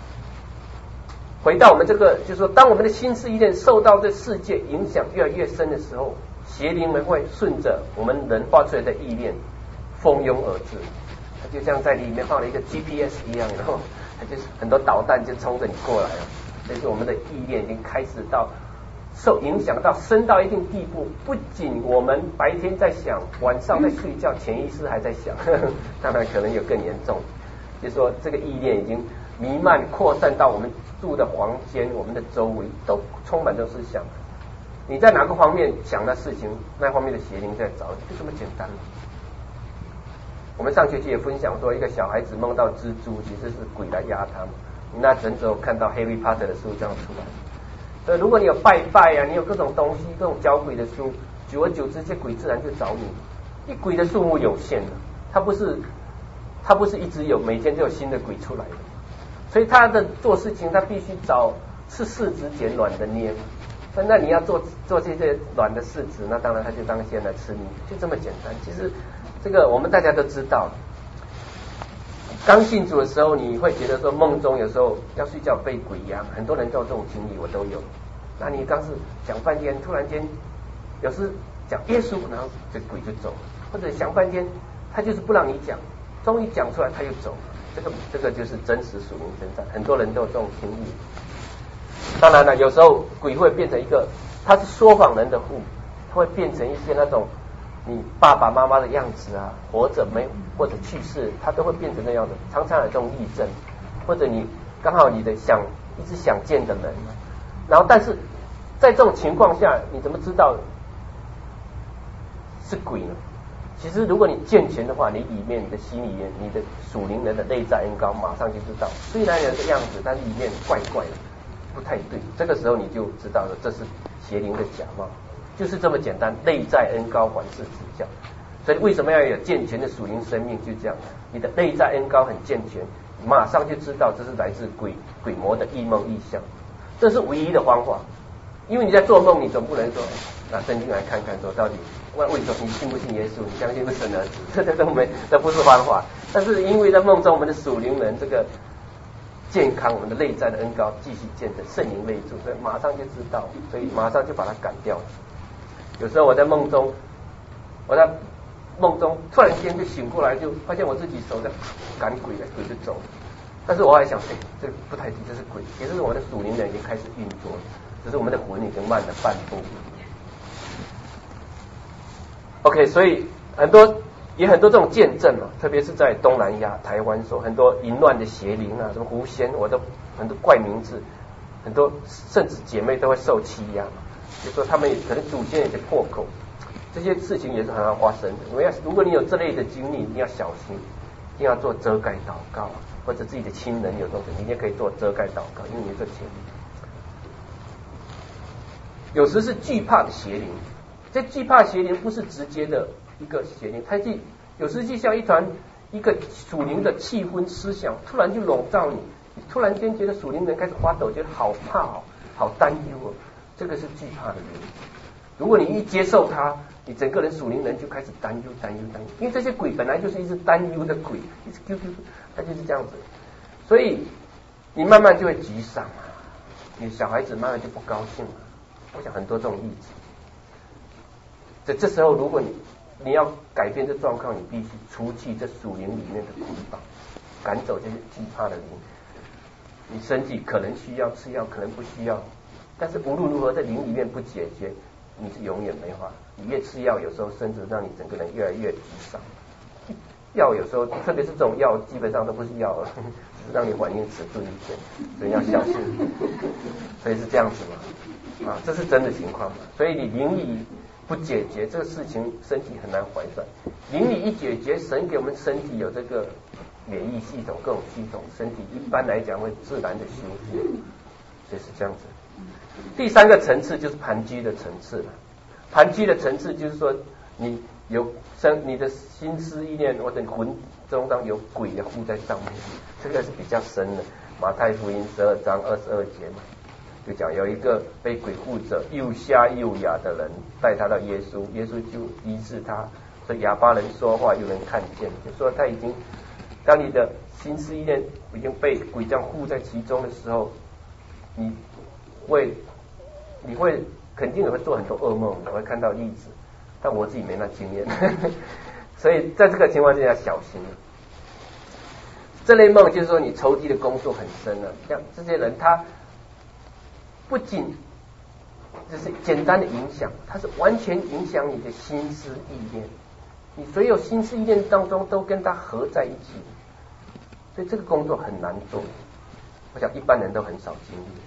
回到我们这个，就是说，当我们的心思意念受到这世界影响越来越深的时候，邪灵们会顺着我们人发出来的意念蜂拥而至，它就像在里面放了一个 G P S 一样，然后它就是很多导弹就冲着你过来了。所以说我们的意念已经开始到受影响到深到一定地步，不仅我们白天在想，晚上在睡觉，潜意识还在想，呵呵，当然可能有更严重，就是说这个意念已经弥漫扩散到我们住的房间，我们的周围都充满都是想。你在哪个方面想的事情，那方面的邪灵在找，就这么简单。我们上学期也分享说，一个小孩子梦到蜘蛛，其实是鬼来压他嘛。你那整整看到 Harry Potter 的书这样出来。所以如果你有拜拜啊，你有各种东西，各种教鬼的书，久而久之，这鬼自然就找你。一鬼的数目有限的，它不是它不是一直有，每天都有新的鬼出来的。所以他的做事情，他必须找是柿子捡软的捏。那你要做做这些软的柿子，那当然他就当先来吃你，就这么简单。其实这个我们大家都知道。刚信主的时候，你会觉得说梦中有时候要睡觉被鬼压，很多人都有这种经历，我都有。那你刚是讲半天，突然间有时讲耶稣，然后这鬼就走了，或者想半天他就是不让你讲，终于讲出来他又走了。这个这个就是真实属灵征战，很多人都有这种经历。当然了，有时候鬼会变成一个，他是说谎人的父，他会变成一些那种你爸爸妈妈的样子啊，活着没或者去世，他都会变成那样的。常常有这种例证，或者你刚好你的想一直想见的人，然后但是在这种情况下，你怎么知道是鬼呢？ 其实如果你健全的话，你里面你的心里面，你的属灵人的内在恩膏马上就知道，虽然有个样子，但是里面怪怪的，不太对。这个时候你就知道了，这是邪灵的假冒，就是这么简单。内在恩膏还是指教，所以为什么要有健全的属灵生命？就这样，你的内在恩膏很健全，马上就知道这是来自鬼鬼魔的异梦异象，这是唯一的方法。因为你在做梦，你总不能说拿圣经来看看，说到底为什么你信不信耶稣，你相信不神儿子，这这都没，这不是方法。但是因为在梦中，我们的属灵人这个健康，我们的内在的恩膏继续见证，圣灵内住，所以马上就知道，所以马上就把它赶掉了。有时候我在梦中，我在梦中突然间就醒过来，就发现我自己手在赶鬼了，鬼就走了。但是我还想，哎，这不太对，这是鬼，也就是我的属灵人已经开始运作了，只是我们的魂已经慢了半步。OK， 所以很多也很多这种见证嘛，特别是在东南亚、台湾，说很多淫乱的邪灵啊，什么狐仙，我都很多怪名字，很多甚至姐妹都会受欺压嘛，就说他们可能祖先有些破口，这些事情也是很常发生的。我要如果你有这类的经历，一定要小心，一定要做遮盖祷告啊，或者自己的亲人有东西，你也可以做遮盖祷告，因为你有这潜力。有时是惧怕的邪灵。这惧怕邪灵不是直接的一个邪灵，它就有时就像一团一个属灵的气氛思想，突然就笼罩你，你突然间觉得属灵人开始发抖，觉得好怕哦，好担忧哦，这个是惧怕的原因。如果你一接受它，你整个人属灵人就开始担忧担忧担忧，因为这些鬼本来就是一只担忧的鬼，一直 Q Q， 它就是这样子，所以你慢慢就会沮丧啊，你小孩子慢慢就不高兴了。我想很多这种例子。在这时候，如果你你要改变这状况，你必须除去这属灵里面的捆绑，赶走这些惧怕的灵。你身体可能需要吃药，可能不需要，但是无论如何，在灵里面不解决，你是永远没法。你越吃药，有时候甚至让你整个人越来越沮丧。药有时候，特别是这种药，基本上都不是药了，只是让你反应迟钝一点，所以要小心。所以是这样子嘛，啊，这是真的情况嘛。所以你灵里不解决这个事情，身体很难怀转。灵里一解决，神给我们身体有这个免疫系统、各种系统，身体一般来讲会自然的修复，所以是这样子。第三个层次就是盘踞的层次了。盘踞的层次就是说，你有生你的心思意念或者魂中当有鬼的附在上面，这个是比较深的。马太福音十二章二十二节嘛。就讲有一个被鬼附着又瞎又哑的人带他到耶稣，耶稣就医治他，所以哑巴人说话又能看见，就说他已经，当你的心思意念已经被鬼这样附在其中的时候，你会你会肯定也会做很多噩梦，我会看到例子，但我自己没那经验，所以在这个情况之下小心了。这类梦就是说你仇敌的工作很深了，像这些人他不仅只是简单的影响，它是完全影响你的心思意念，你所有心思意念当中都跟它合在一起，所以这个工作很难做，我想一般人都很少经历。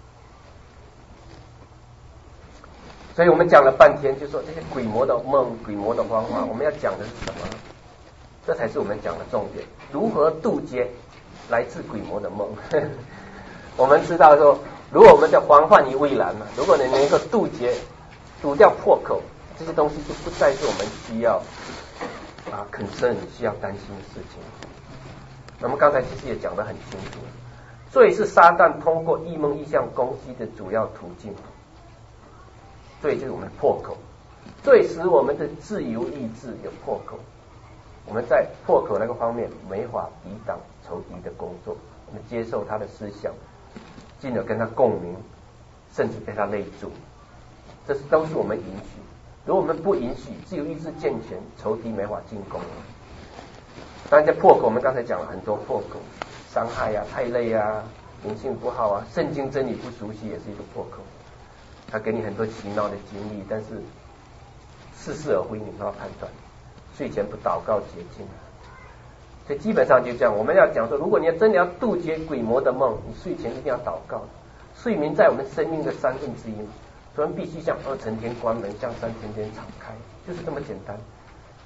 所以我们讲了半天，就说这些鬼魔的梦、鬼魔的方法，我们要讲的是什么？这才是我们讲的重点，如何杜绝来自鬼魔的梦。我们知道说，如果我们的防范于未然嘛，如果你能够杜绝、堵掉破口，这些东西就不再是我们需要啊 concern 需要担心的事情。那么刚才其实也讲得很清楚，罪是撒旦通过异梦异象攻击的主要途径。罪就是我们的破口，罪使我们的自由意志有破口，我们在破口那个方面没法抵挡仇敌的工作，我们接受他的思想，进而跟他共鸣，甚至被他累住，这是都是我们允许。如果我们不允许，自由意志健全，仇敌没法进攻。当然在破口，我们刚才讲了很多破口，伤害啊、太累啊、灵性不好啊、圣经真理不熟悉也是一个破口。他给你很多奇妙的经历，但是似是而非，你无法判断。睡前不祷告洁净，所以基本上就这样。我们要讲说，如果你要真的要杜绝鬼魔的梦，你睡前一定要祷告。睡眠在我们生命的三分之一嘛，所以我们必须向二层天关门，向三层天敞开，就是这么简单。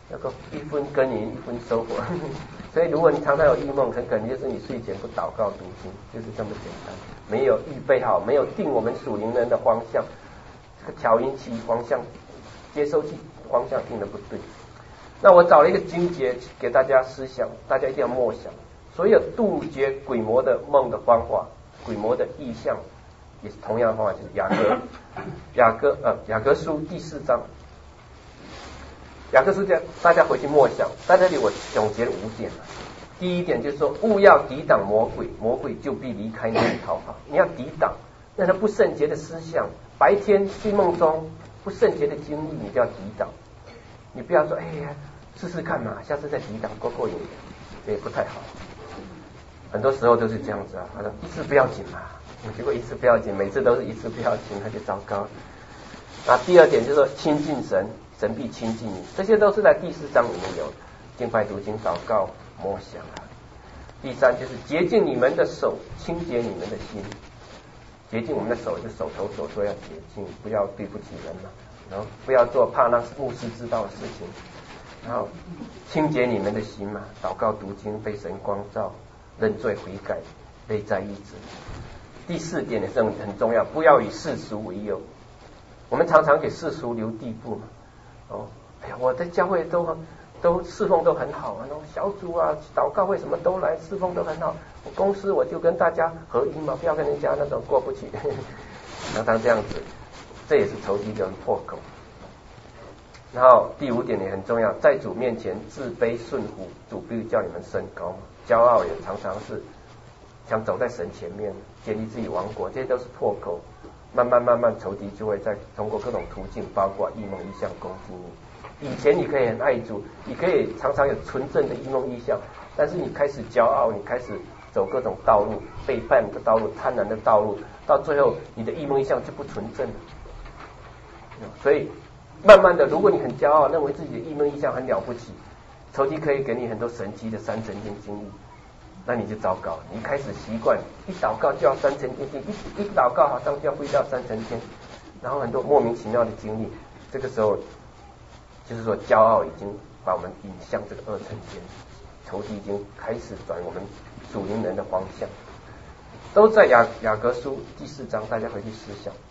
那个一分耕耘一分收获。所以如果你常常有异梦，很可能就是你睡前不祷告读经，就是这么简单，没有预备好，没有定我们属灵人的方向，这个调音器方向接收器方向定的不对。那我找了一个经节给大家思想，大家一定要默想，所有杜绝鬼魔的梦的方法，鬼魔的意象也是同样的方法，就是雅各雅各呃雅各书第四章。雅各书这样，大家回去默想，在这里我总结了五点。第一点就是说，勿要抵挡魔鬼，魔鬼就必离开你逃跑。你要抵挡那些不圣洁的思想，白天睡梦中不圣洁的经历，你就要抵挡。你不要说，哎呀，试试看嘛，下次再抵挡过过瘾，这也不太好。很多时候都是这样子啊，他说一次不要紧嘛，结果一次不要紧，每次都是一次不要紧，那就糟糕。那第二点就是说，亲近神，神必亲近你，这些都是在第四章里面有敬拜、读经、祷告、默想啊。第三就是洁净你们的手，清洁你们的心。洁净我们的手，就手头所说要洁净，不要对不起人嘛，然后不要做怕让牧师知道的事情，然后清洁你们的心嘛，祷告、读经，被神光照，认罪悔改，内在医治。第四点也是很重要，不要与世俗为友。我们常常给世俗留地步嘛。哦，哎呀，我的教会都都侍奉都很好啊，那种小组啊、祷告会什么都来，侍奉都很好。我公司我就跟大家合一嘛，不要跟人家那种过不去。常常这样子，这也是仇敌的破口。然后第五点也很重要，在主面前自卑顺服，主必叫你们升高。骄傲也常常是想走在神前面，建立自己王国，这些都是破口。慢慢慢慢，仇敌就会在通过各种途径，包括异梦异象攻击你。以前你可以很爱主，你可以常常有纯正的异梦异象，但是你开始骄傲，你开始走各种道路，背叛的道路、贪婪的道路，到最后你的异梦异象就不纯正了。所以慢慢的，如果你很骄傲，认为自己的异梦异象很了不起，仇敌可以给你很多神奇的三层天经历。那你就糟糕，你一开始习惯一祷告就要三层天经，一一祷告好像就要回到三层天，然后很多莫名其妙的经历，这个时候就是说骄傲已经把我们引向这个二层天，仇敌已经开始转我们属灵人的方向，都在雅雅各书第四章，大家回去思想。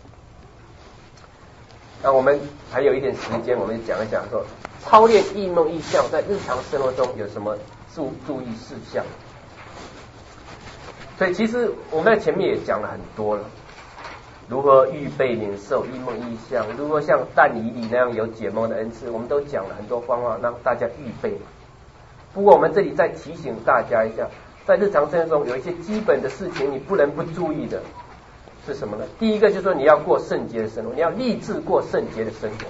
那我们还有一点时间，我们讲一讲说操练异梦异象在日常生活中有什么注注意事项。所以其实我们在前面也讲了很多了，如何预备领受异梦异象，如何像但以理那样有解梦的恩赐，我们都讲了很多方法让大家预备。不过我们这里再提醒大家一下，在日常生活中有一些基本的事情你不能不注意的是什么呢？第一个就是说你要过圣洁的生活，你要立志过圣洁的生活。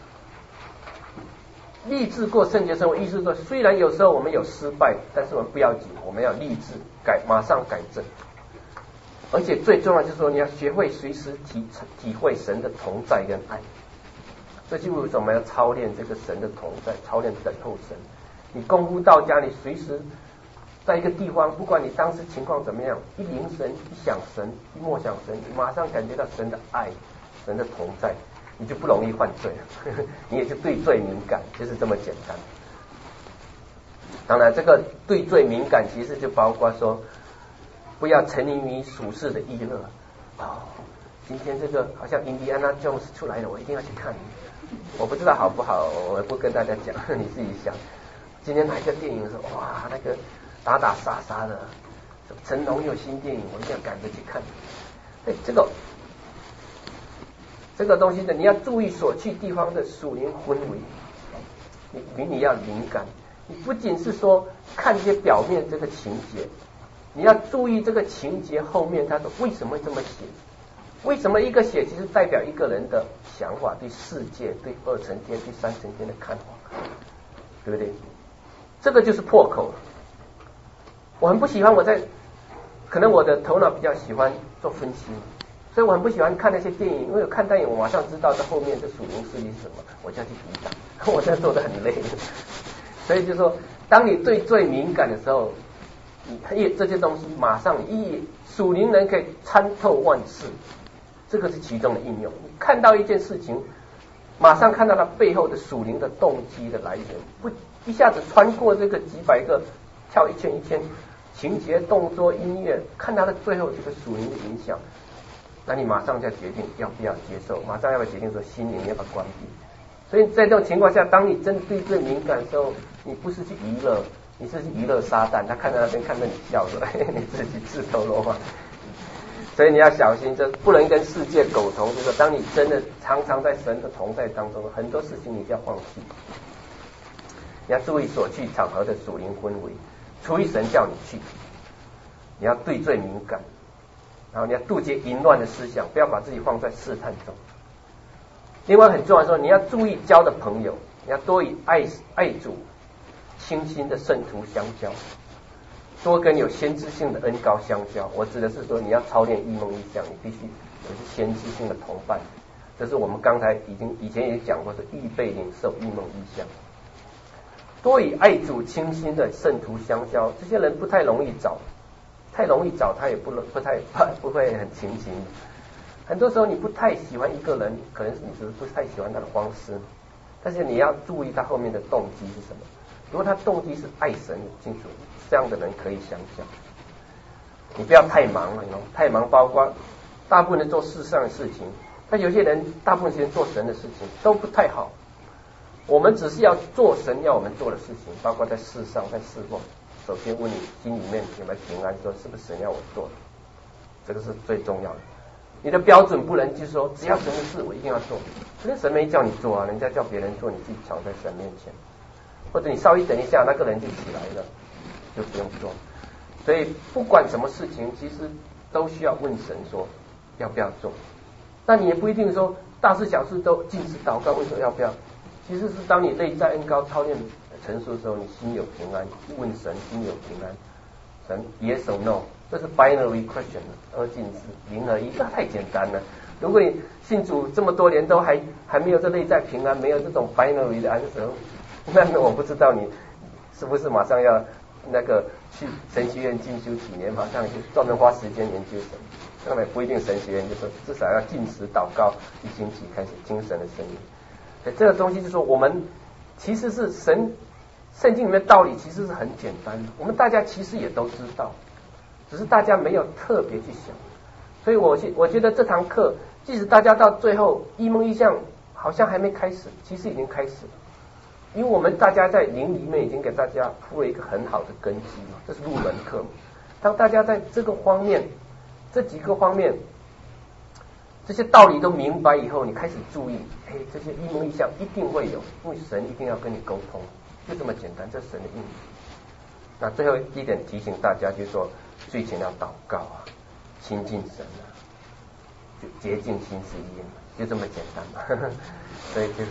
立志过圣洁生活，意思是说，虽然有时候我们有失败，但是我们不要紧，我们要立志改，马上改正。而且最重要就是说，你要学会随时体体会神的同在跟爱。这就是为什么我们要操练这个神的同在，操练等候神。你功夫到家，你随时在一个地方，不管你当时情况怎么样，一灵神，一想神，一默想神，你马上感觉到神的爱，神的同在。你就不容易犯罪了，你也就对罪敏感，就是这么简单。当然，这个对罪敏感其实就包括说，不要沉迷于属世的娱乐。哦，今天这个好像印第安纳琼斯出来了，我一定要去看。我不知道好不好，我不跟大家讲，你自己想。今天哪一个电影说，哇，那个打打杀杀的，成龙有新电影，我一定要赶着去看。哎，这个。这个东西呢，你要注意所去地方的属灵氛围，你比你要敏感。你不仅是说看这些表面这个情节，你要注意这个情节后面他说为什么会这么写，为什么一个写其实代表一个人的想法，对世界、对二层天、对三层天的看法，对不对？这个就是破口了。我很不喜欢我在，可能我的头脑比较喜欢做分析。所以我很不喜欢看那些电影，因为看电影我马上知道这后面的属灵势力是什么，我就要去抵挡，我真的做得很累。所以就是说，当你对最敏感的时候，你这些东西马上一属灵人可以参透万事，这个是其中的应用。你看到一件事情， 马上看到他背后的属灵的动机的来源，不一下子穿过这个几百个跳一圈一圈情节、动作、音乐，看他的最后这个属灵的影响，那你马上就要决定要不要接受，马上要不要决定说心灵要不要关闭。所以在这种情况下，当你真的对最敏感的时候，你不是去娱乐，你是去娱乐撒旦，他看到那边看到你笑着，你自己自投罗网。所以你要小心，这不能跟世界苟同。就是当你真的常常在神的同在当中，很多事情你就要放弃。你要注意所去场合的属灵氛围，除非神叫你去，你要对罪敏感，然后你要杜绝淫乱的思想，不要把自己放在试探中。另外很重要的说，你要注意交的朋友，你要多与爱爱主、清心的圣徒相交。多跟有先知性的恩膏相交，我指的是说你要操练异梦异象，你必须有些先知性的同伴。这是我们刚才已经以前也讲过，是预备领受异梦异象。多与爱主清心的圣徒相交，这些人不太容易找，太容易找他也不不太不会很清醒。很多时候你不太喜欢一个人，可能是你只是不太喜欢他的方式，但是你要注意他后面的动机是什么。如果他动机是爱神的清楚，这样的人可以相交。你不要太忙了，太忙包括大部分人做世上的事情，但有些人大部分时间做神的事情都不太好。我们只是要做神要我们做的事情，包括在世上在侍奉。首先问你心里面有没有平安，说是不是神要我做的，这个是最重要的。你的标准不能就是说只要神的事我一定要做，可是神没叫你做啊，人家叫别人做，你自己藏在神面前。或者你稍微等一下，那个人就起来了，就不用做。所以不管什么事情，其实都需要问神说要不要做。那你也不一定说大事小事都尽职祷告，问说要不要。其实是当你内在恩膏操练成熟的时候，你心有平安，问神心有平安，神 yes or no， 这是 binary question， 二进制零和一，那太简单了。如果你信主这么多年都还还没有这内在平安，没有这种 binary 的 answer，那我不知道你是不是马上要那个去神学院进修几年，马上就专门花时间研究神。那么不一定神学院，就说至少要禁食祷告一星期，开始精神的生命。所以这个东西就是说，我们其实是神圣经里面的道理，其实是很简单的，我们大家其实也都知道，只是大家没有特别去想。所以我我觉得这堂课，即使大家到最后异梦异象好像还没开始，其实已经开始了。因为我们大家在灵里面已经给大家铺了一个很好的根基嘛，这是入门课。当大家在这个方面、这几个方面、这些道理都明白以后，你开始注意，哎，这些异梦异象一定会有，因为神一定要跟你沟通，就这么简单，这是神的应许。那最后一点提醒大家，就是说睡前要祷告啊，亲近神啊，就洁净心思意念，就这么简单嘛。呵呵，所以就是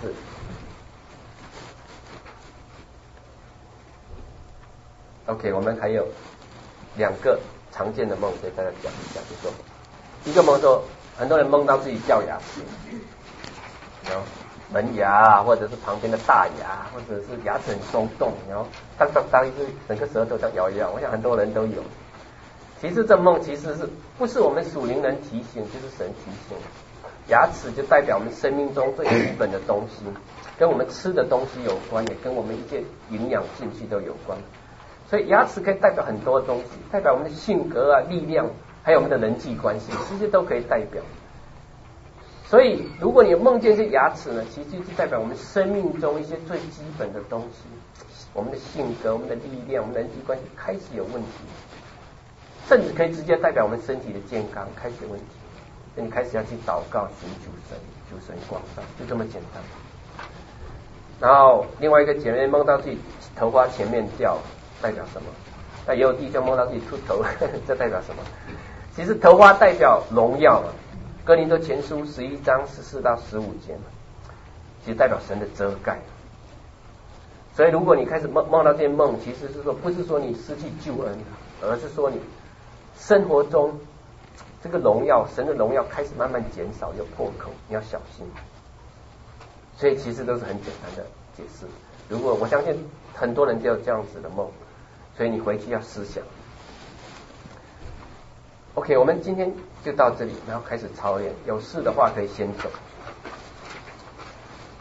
。OK， 我们还有两个常见的梦，给大家讲一下。就说一个梦说，很多人梦到自己掉牙齿，然后门牙或者是旁边的大牙，或者是牙齿很松动，然后当当当一只整个舌头在摇一摇。我想很多人都有。其实这梦其实是不是我们属灵人提醒，就是神提醒。牙齿就代表我们生命中最基本的东西，跟我们吃的东西有关，也跟我们一些营养进去都有关。所以牙齿可以代表很多东西，代表我们的性格啊、力量，还有我们的人际关系，这些都可以代表。所以如果你梦见这些牙齿呢，其实就代表我们生命中一些最基本的东西，我们的性格、我们的力量、我们的人际关系开始有问题，甚至可以直接代表我们身体的健康开始有问题。所以你开始要去祷告寻求神，求神广大，就这么简单。然后另外一个姐妹梦到自己头发前面掉，代表什么？那也有弟兄梦到自己秃头，这代表什么？其实头发代表荣耀嘛，哥林多前书十一章十四到十五节嘛，其实代表神的遮盖。所以如果你开始梦梦到这些梦，其实是说不是说你失去救恩，而是说你生活中这个荣耀，神的荣耀开始慢慢减少，有破口，你要小心。所以其实都是很简单的解释。如果我相信很多人都有这样子的梦，所以你回去要思想。OK， 我们今天就到这里，然后开始操练。有事的话可以先走。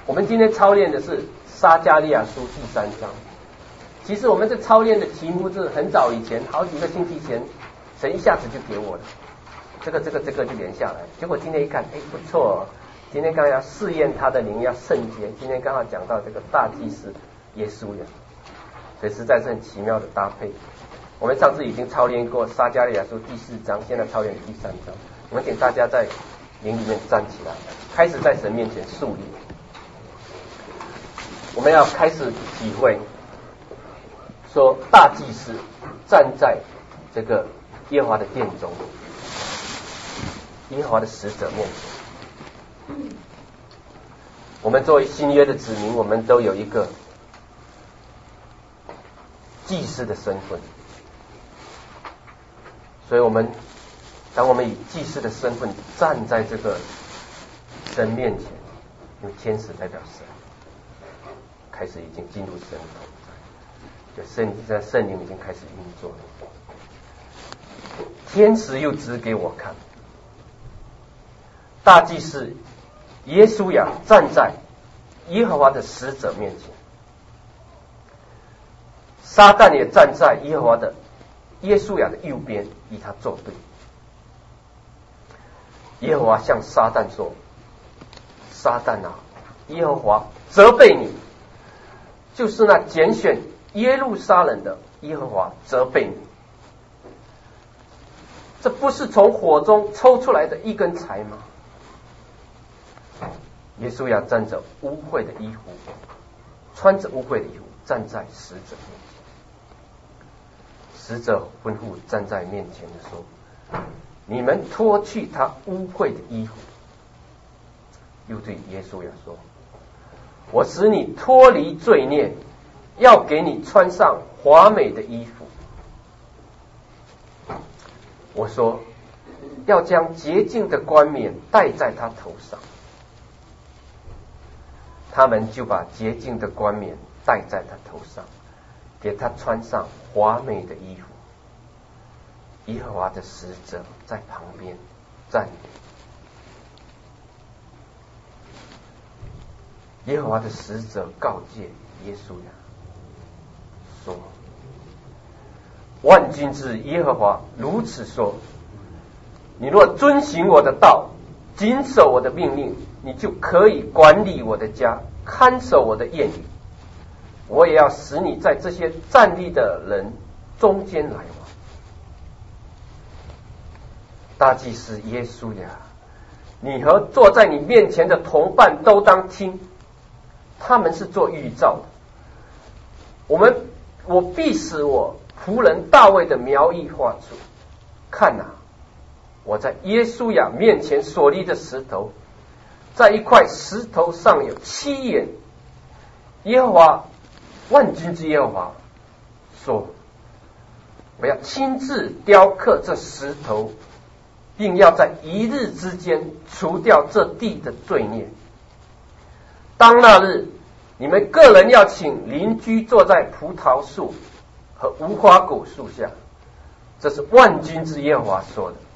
我们今天操练的是撒迦利亚书第三章。其实我们这操练的题目是很早以前，好几个星期前，神一下子就给我了，这个这个这个就连下来。结果今天一看，哎，不错哦，今天刚刚要试验他的灵，要圣洁。今天刚好讲到这个大祭司耶稣呀，所以实在是很奇妙的搭配。我们上次已经操练过撒迦利亚书第四章，现在操练第三章。我们请大家在灵里面站起来，开始在神面前肃立。我们要开始体会，说大祭司站在这个耶和华的殿中，耶和华的使者面前。我们作为新约的子民，我们都有一个祭司的身份，所以我们当我们以祭司的身份站在这个神面前，因为天使代表神，开始已经进入神的同在，就圣在圣灵已经开始运作了。天使又指给我看，大祭司耶稣亚站在耶和华的使者面前，撒旦也站在耶和华的耶稣亚的右边，与他作对。耶和华向撒旦说：撒旦啊，耶和华责备你，就是那拣选耶路撒冷的耶和华责备你。这不是从火中抽出来的一根柴吗？耶稣亚站着污秽的衣服，穿着污秽的衣服，站在使者面前。使者吩咐站在面前的说：你们脱去他污秽的衣服。又对耶稣亚说：我使你脱离罪孽，要给你穿上华美的衣服。我说，要将洁净的冠冕戴在他头上。他们就把洁净的冠冕戴在他头上，给他穿上华美的衣服。耶和华的使者在旁边站着。耶和华的使者告诫耶稣呀，说：万军之耶和华如此说，你若遵行我的道，谨守我的命令，你就可以管理我的家，看守我的宴礼。我也要使你在这些站立的人中间来往。大祭司耶稣呀，你和坐在你面前的同伴都当听，他们是做预兆的。我们我必使我仆人大卫的苗裔发出。看哪、啊，我在耶稣亚面前所立的石头，在一块石头上有七眼。耶和华万军之耶和华说：我要亲自雕刻这石头，并要在一日之间除掉这地的罪孽。当那日，你们个人要请邻居坐在葡萄树和无花果树下。这是万军之耶和华说的。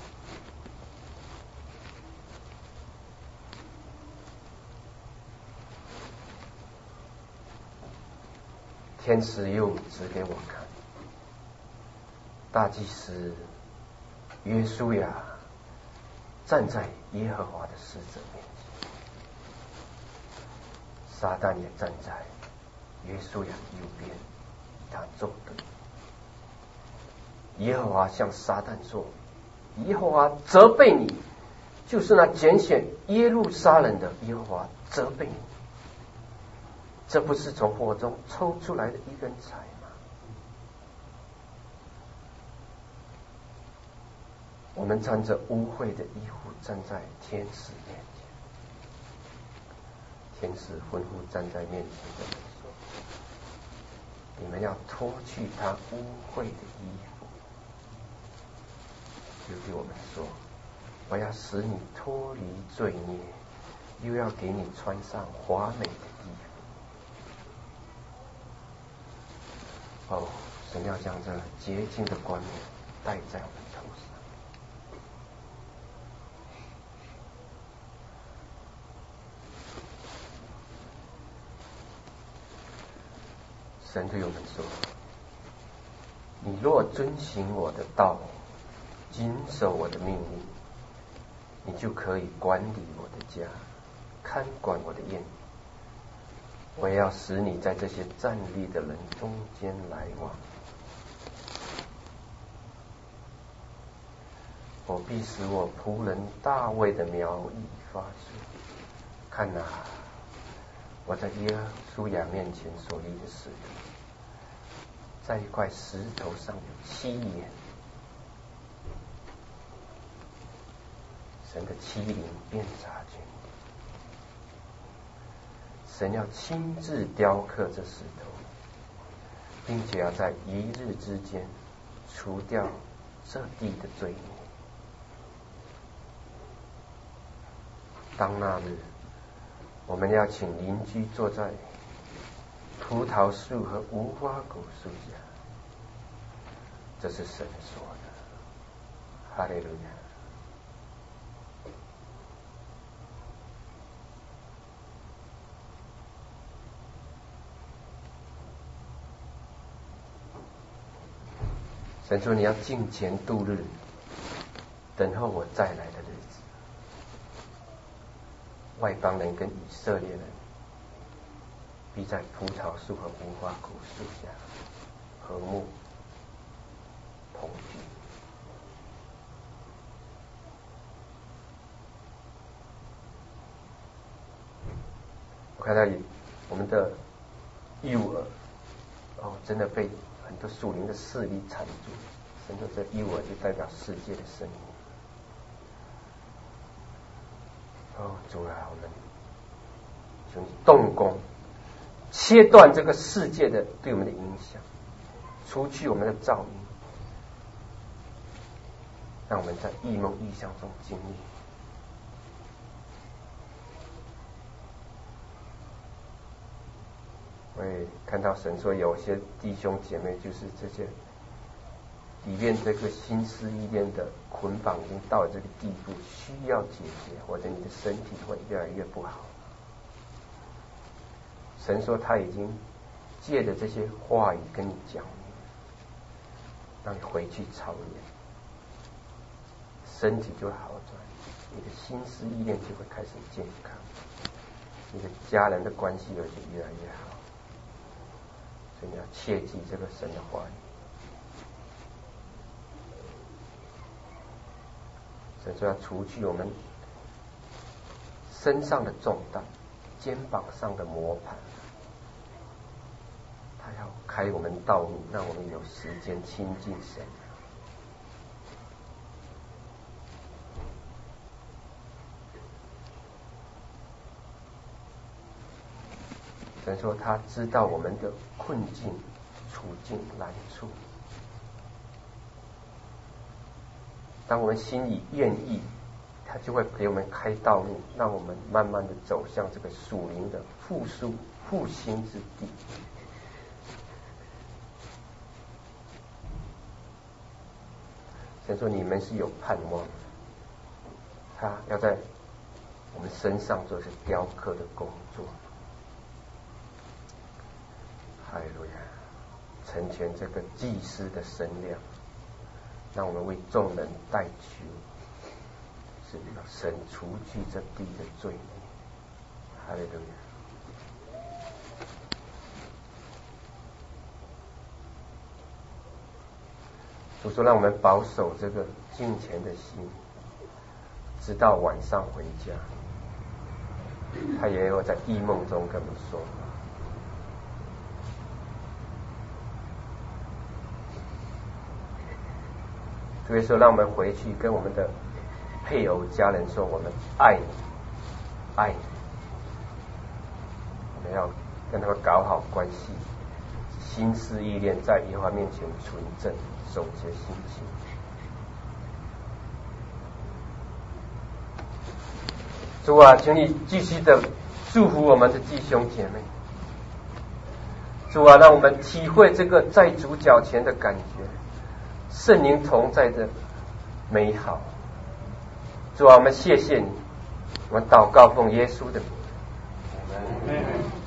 天使又指给我看，大祭司约书亚站在耶和华的使者面前，撒旦也站在约书亚右边，他作对。耶和华向撒旦说：耶和华责备你，就是那拣选耶路撒冷的耶和华责备你。这不是从火中抽出来的一根柴吗？我们穿着污秽的衣服站在天使面前，天使吩咐站在面前的人说：你们要脱去他污秽的衣服。又对我们说：我要使你脱离罪孽，又要给你穿上华美的衣服。哦，神要将这洁净的冠冕戴在我们头上。 神对我们说，你若遵行我的道，谨守我的命令，你就可以管理我的家，看管我的宴。我要使你在这些站立的人中间来往，我必使我仆人大卫的苗裔发出。看哪，我在耶稣亚面前所立的石头，在一块石头上有七眼，神的欺凌遍察全地。神要亲自雕刻这石头，并且要在一日之间除掉这地的罪孽。当那日，我们要请邻居坐在葡萄树和无花果树下，这是神说的。哈利路亚。神说你要敬虔度日，等候我再来的日子。外邦人跟以色列人必在葡萄树和无花果树下和睦同居。我看到我们的幼儿哦，真的被很多属灵的势力缠住。神说这幼儿就代表世界的生命。哦，主啊，我们求你动工，切断这个世界的对我们的影响，除去我们的噪音，让我们在异梦异象中经历。我也看到神说，有些弟兄姐妹就是这些里面这个心思意念的捆绑已经到了这个地步，需要解决，或者你的身体会越来越不好。神说他已经借着这些话语跟你讲，让你回去操练，身体就会好转，你的心思意念就会开始健康，你的家人的关系也会越来越好。所以你要切记这个神的话语。神说要除去我们身上的重担，肩膀上的磨盘，他要开我们道路，让我们有时间亲近神。神说他知道我们的困境、处境、难处。当我们心里愿意，他就会给我们开道路，让我们慢慢的走向这个属灵的复苏、复兴之地。神说你们是有盼望的，他要在我们身上做是雕刻的工作。哈利路亚，成全这个祭司的身量，让我们为众人代求，是神除去这地的罪孽。哈利路亚。主说让我们保守这个敬虔的心，直到晚上回家。他也有在异梦中跟我们说，所以说让我们回去跟我们的配偶家人说，我们爱你爱你，我们要跟他们搞好关系，心思意念在耶和华面前纯正，守节心情。主啊，请你继续的祝福我们的弟兄姐妹。主啊，让我们体会这个在主脚前的感觉，圣灵同在的美好。主啊，我们谢谢你，我们祷告奉耶稣的名。